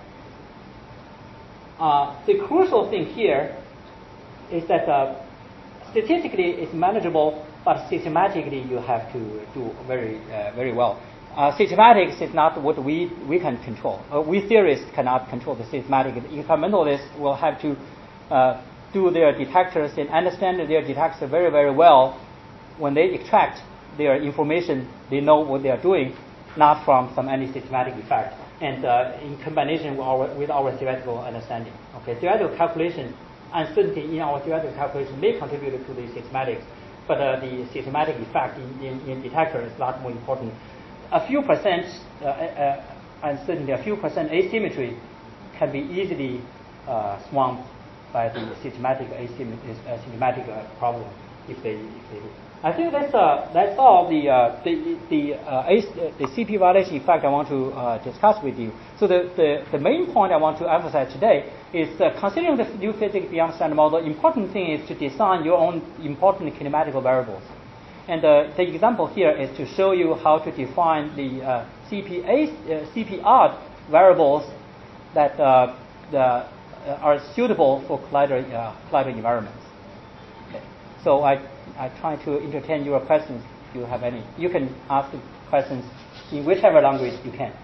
Uh, the crucial thing here is that uh, statistically it's manageable, but systematically you have to do very, uh, very well. Uh, systematics is not what we, we can control. Uh, we theorists cannot control the systematic. The experimentalists will have to uh, do their detectors and understand their detectors very, very well. When they extract their information, they know what they are doing, not from some any systematic effect. And uh, in combination with our, with our theoretical understanding. Okay, theoretical calculation, uncertainty in our theoretical calculation may contribute to the systematics, but uh, the systematic effect in, in, in detector is a lot more important. A few percent uh, uh, uncertainty, a few percent asymmetry can be easily uh, swamped by the systematic asymmetry, uh, systematic uh, problem if they if they do. I think that's uh, that's all the uh, the the, uh, the C P violation effect I want to uh, discuss with you. So the, the, the main point I want to emphasize today is uh, considering the new physics beyond standard model. The important thing is to design your own important kinematical variables. And uh, the example here is to show you how to define the uh, C P A, uh, C P odd variables that uh, the, uh, are suitable for collider, uh, collider environments. Okay. So I, I try to entertain your questions if you have any. You can ask questions in whichever language you can.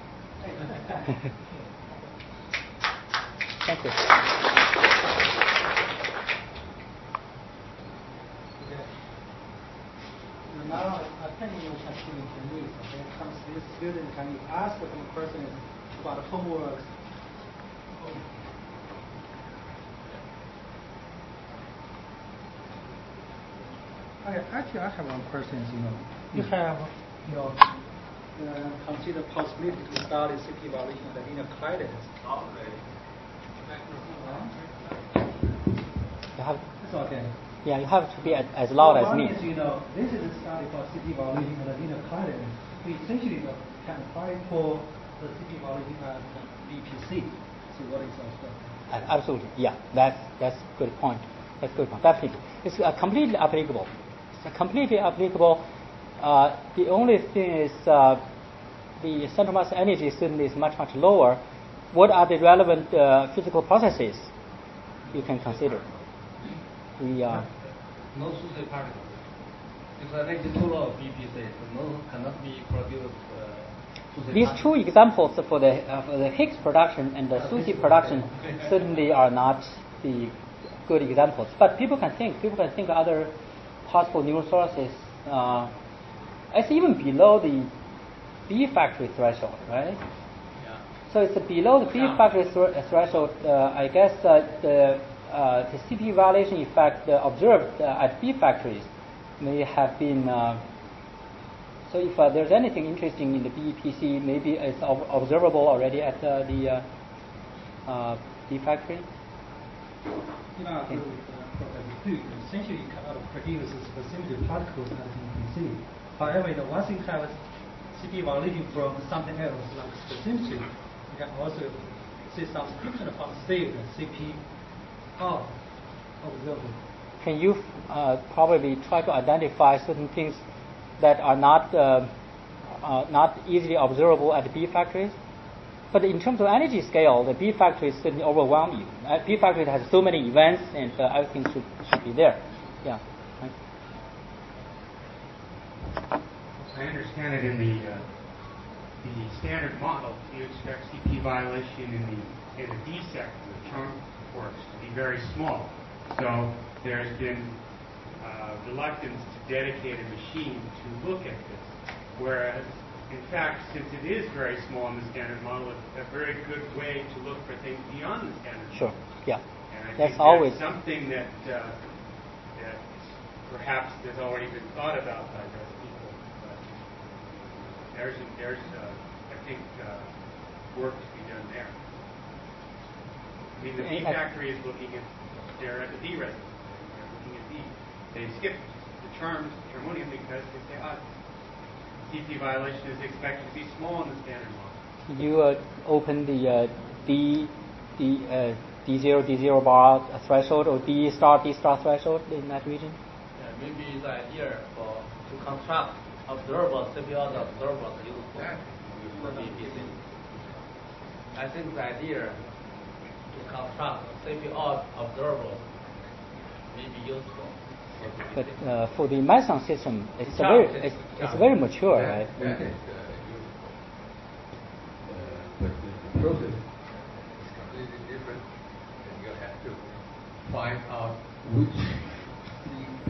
Thank you. now I think you can see in Chinese. Okay, comes this student, can you ask the person about homework? Okay, actually, I have one question. You know, you have, you know, uh, consider possibility to study C P violation of the linear colliders. You have, It's okay. yeah, you have to be as, as loud as One me. is, you know, this is a study for C P violation of the linear colliders. We essentially uh, can apply for the C P violation as B P C. So what is our strategy? Uh, Absolutely, yeah. That's that's a good point. That's a good point. Definitely, it's uh, completely applicable. It's completely applicable. Uh, the only thing is uh, the central mass energy certainly is much much lower. What are the relevant uh, physical processes you can consider? We uh, no Suzy particle. It's an existing law of B P C, so no cannot be produced. Uh, Suzy These particle. two examples for the uh, for the Higgs production and the Suzy production certainly are not the good examples. But people can think. People can think other possible neural sources. Uh, it's even below the B factory threshold, right? Yeah. So it's below the B Yeah. factory thr- threshold. Uh, I guess uh, the uh, the C P violation effect uh, observed uh, at B factories may have been. Uh, so if uh, there's anything interesting in the B P C, maybe it's ob- observable already at uh, the uh, uh, B factory. You know, I agree with uh, Professor Hu. Essentially, you cannot produce specific particles as you can see. However, you know, once you have C P violation from something else like specificity, you can also see some description from state C P R observable. Can you uh, probably try to identify certain things that are not uh, uh, not easily observable at the B factories? But in terms of energy scale, the B factories certainly overwhelm you. Uh, B factory has so many events, and uh, everything should should be there. Yeah. Right. I understand it in the uh, the standard model, you expect C P violation in the in the D sector, the trunk forks, to be very small. So there's been uh, reluctance to dedicate a machine to look at this, whereas in fact, since it is very small in the standard model, it's a very good way to look for things beyond the standard model. Sure. Yeah. And I That's think always that's something that uh, that perhaps has already been thought about by those people. But there's there's uh, I think uh, work to be done there. I mean, the B And- factory is looking at they're at the D residence. They're looking at D. They skip the terms termonium because they say, ah, C P violation is expected to be small in the standard model. you uh, open the uh, D D uh, D zero D zero bar threshold or D star D star threshold in that region. Yeah, maybe the idea for to construct observable C P R observable is useful for B P C. I think the idea to construct C P R observable may be useful. But uh, for the Meson system, it's a Yeah, very it's- it's, it's yeah. very mature, right? That is uh, useful. Uh, but the process is completely different, and you have to find out which C P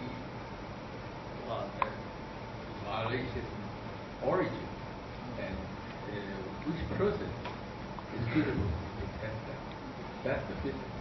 uh, violation origin and uh, which process is suitable to test that. That's the business.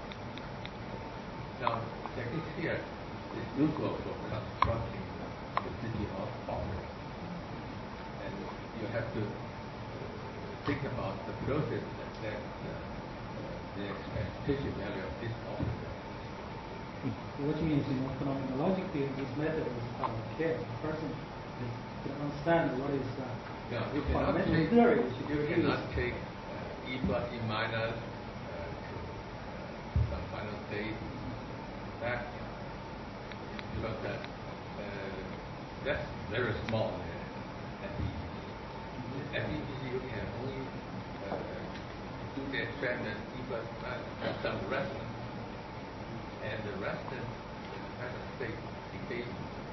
Now, techniques here is useful for constructing the city of objects. And you have to think about the process that that uh, the expectation value of this object. Which means, you know, phenomenologically, this method is part of care. The person is to understand what is uh, Yeah, you the cannot fundamental take, theory which you use. cannot take uh, E plus E minus uh, to uh, some final state back, because that uh, that's very small uh, at the F E P C you can only uh, do the experiment E plus E minus have some resonance, and the resonance in the final state decays.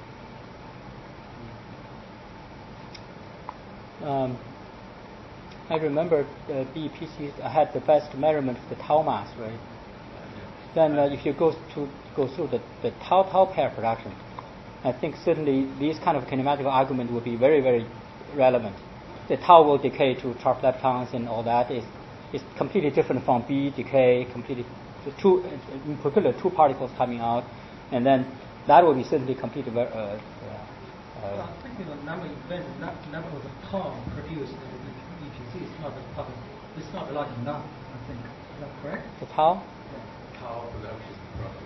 Um, I remember the B P Cs had the best measurement of the tau mass, right? Then uh, if you go to go through the, the tau tau pair production, I think certainly these kind of kinematical argument will be very, very relevant. The tau will decay to sharp leptons and all that is is completely different from B decay, completely two, in particular two particles coming out, and then that will be certainly completely. Uh, uh, well, I think the number of events, not number of tau produced in the E P C is not a problem. It's not large enough. I think is that correct? The tau. Yeah. Tau production problem.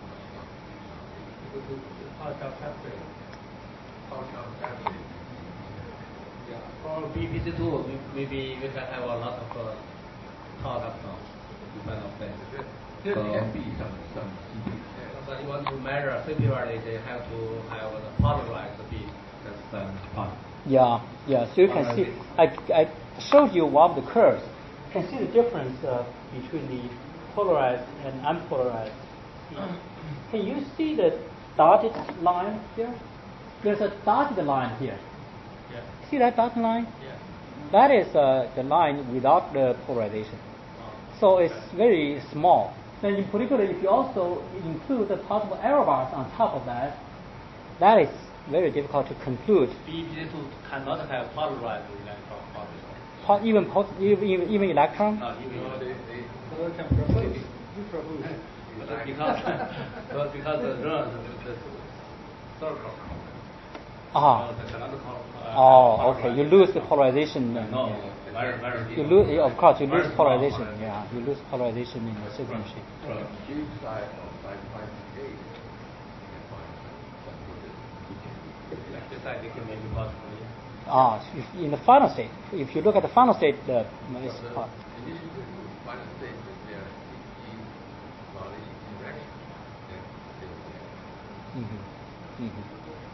Tau capacity. Tau capacity. Yeah. For B P C two, maybe we can have a lot of uh, tau leptons. Kind of thing. There So- can be some some C P. But you want to measure severely, they have to have the polarized beam. That's the part. Yeah, yeah. So you can see, I, I showed you one of the curves. You can see the difference uh, between the polarized and unpolarized. Can you see the dotted line here? There's a dotted line here. Yeah. See that dotted line? Yeah. That is uh, the line without the polarization. Oh. So it's very small. Then in particular, if you also include the possible error bars on top of that, that is very difficult to conclude. B P C two cannot have polarized electron particle. Po- even, po- even even even electron. Not even. No, they, they, So we can propose. You propose. But because but because the run the, the circle. Ah. Uh, the canonical, uh, Oh, okay. You polarized lose the electron. polarization. and- No, yeah. very very. You deep. lose, yeah, of course, you Very lose small polarization. polarization. Yeah, you lose polarization in the signal sheet. from Q side of five five eight, you can find some good Like this I think maybe possibly. Ah, if, in the final state, if you look at the final state, the it's So hard. the initial final state is there C P violation interaction, then they will be Mhm. Mhm.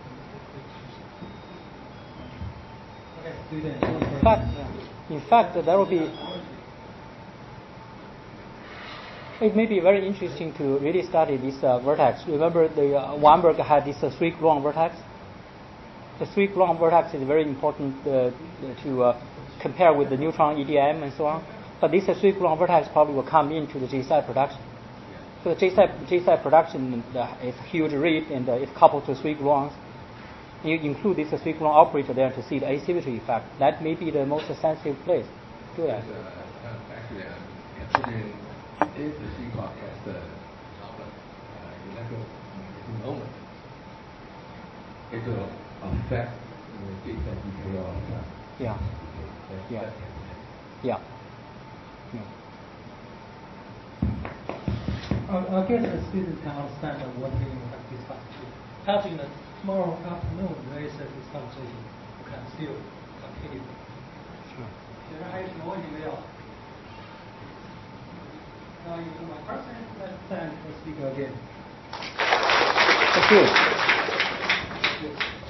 Okay, student. In fact, in fact, there will be. It may be very interesting to really study this uh, vertex. Remember, the uh, Weinberg had this uh, three Coulomb vertex. The three Coulomb vertex is very important uh, to uh, compare with the neutron E D M and so on. But this uh, three Coulomb vertex probably will come into the J-side production. So the J-side, J-side production uh, is a huge rate and uh, it's coupled to three Coulombs. You include this uh, three Coulomb operator there to see the asymmetry effect. That may be the most sensitive place to do that. Uh, uh, actually, I'm considering if the C-clock has the alpha uh, electron moment, it will affect the J-set decay all the time. Yeah. That- Yeah. that can be- Yeah. Yeah. I I guess the students can understand that what we have discussed. Perhaps in the tomorrow afternoon, there is a this conversation. We can still continue. Sure. 学生还有什么问题没有？那有什么 question? Let's thank the speaker again. Thank you.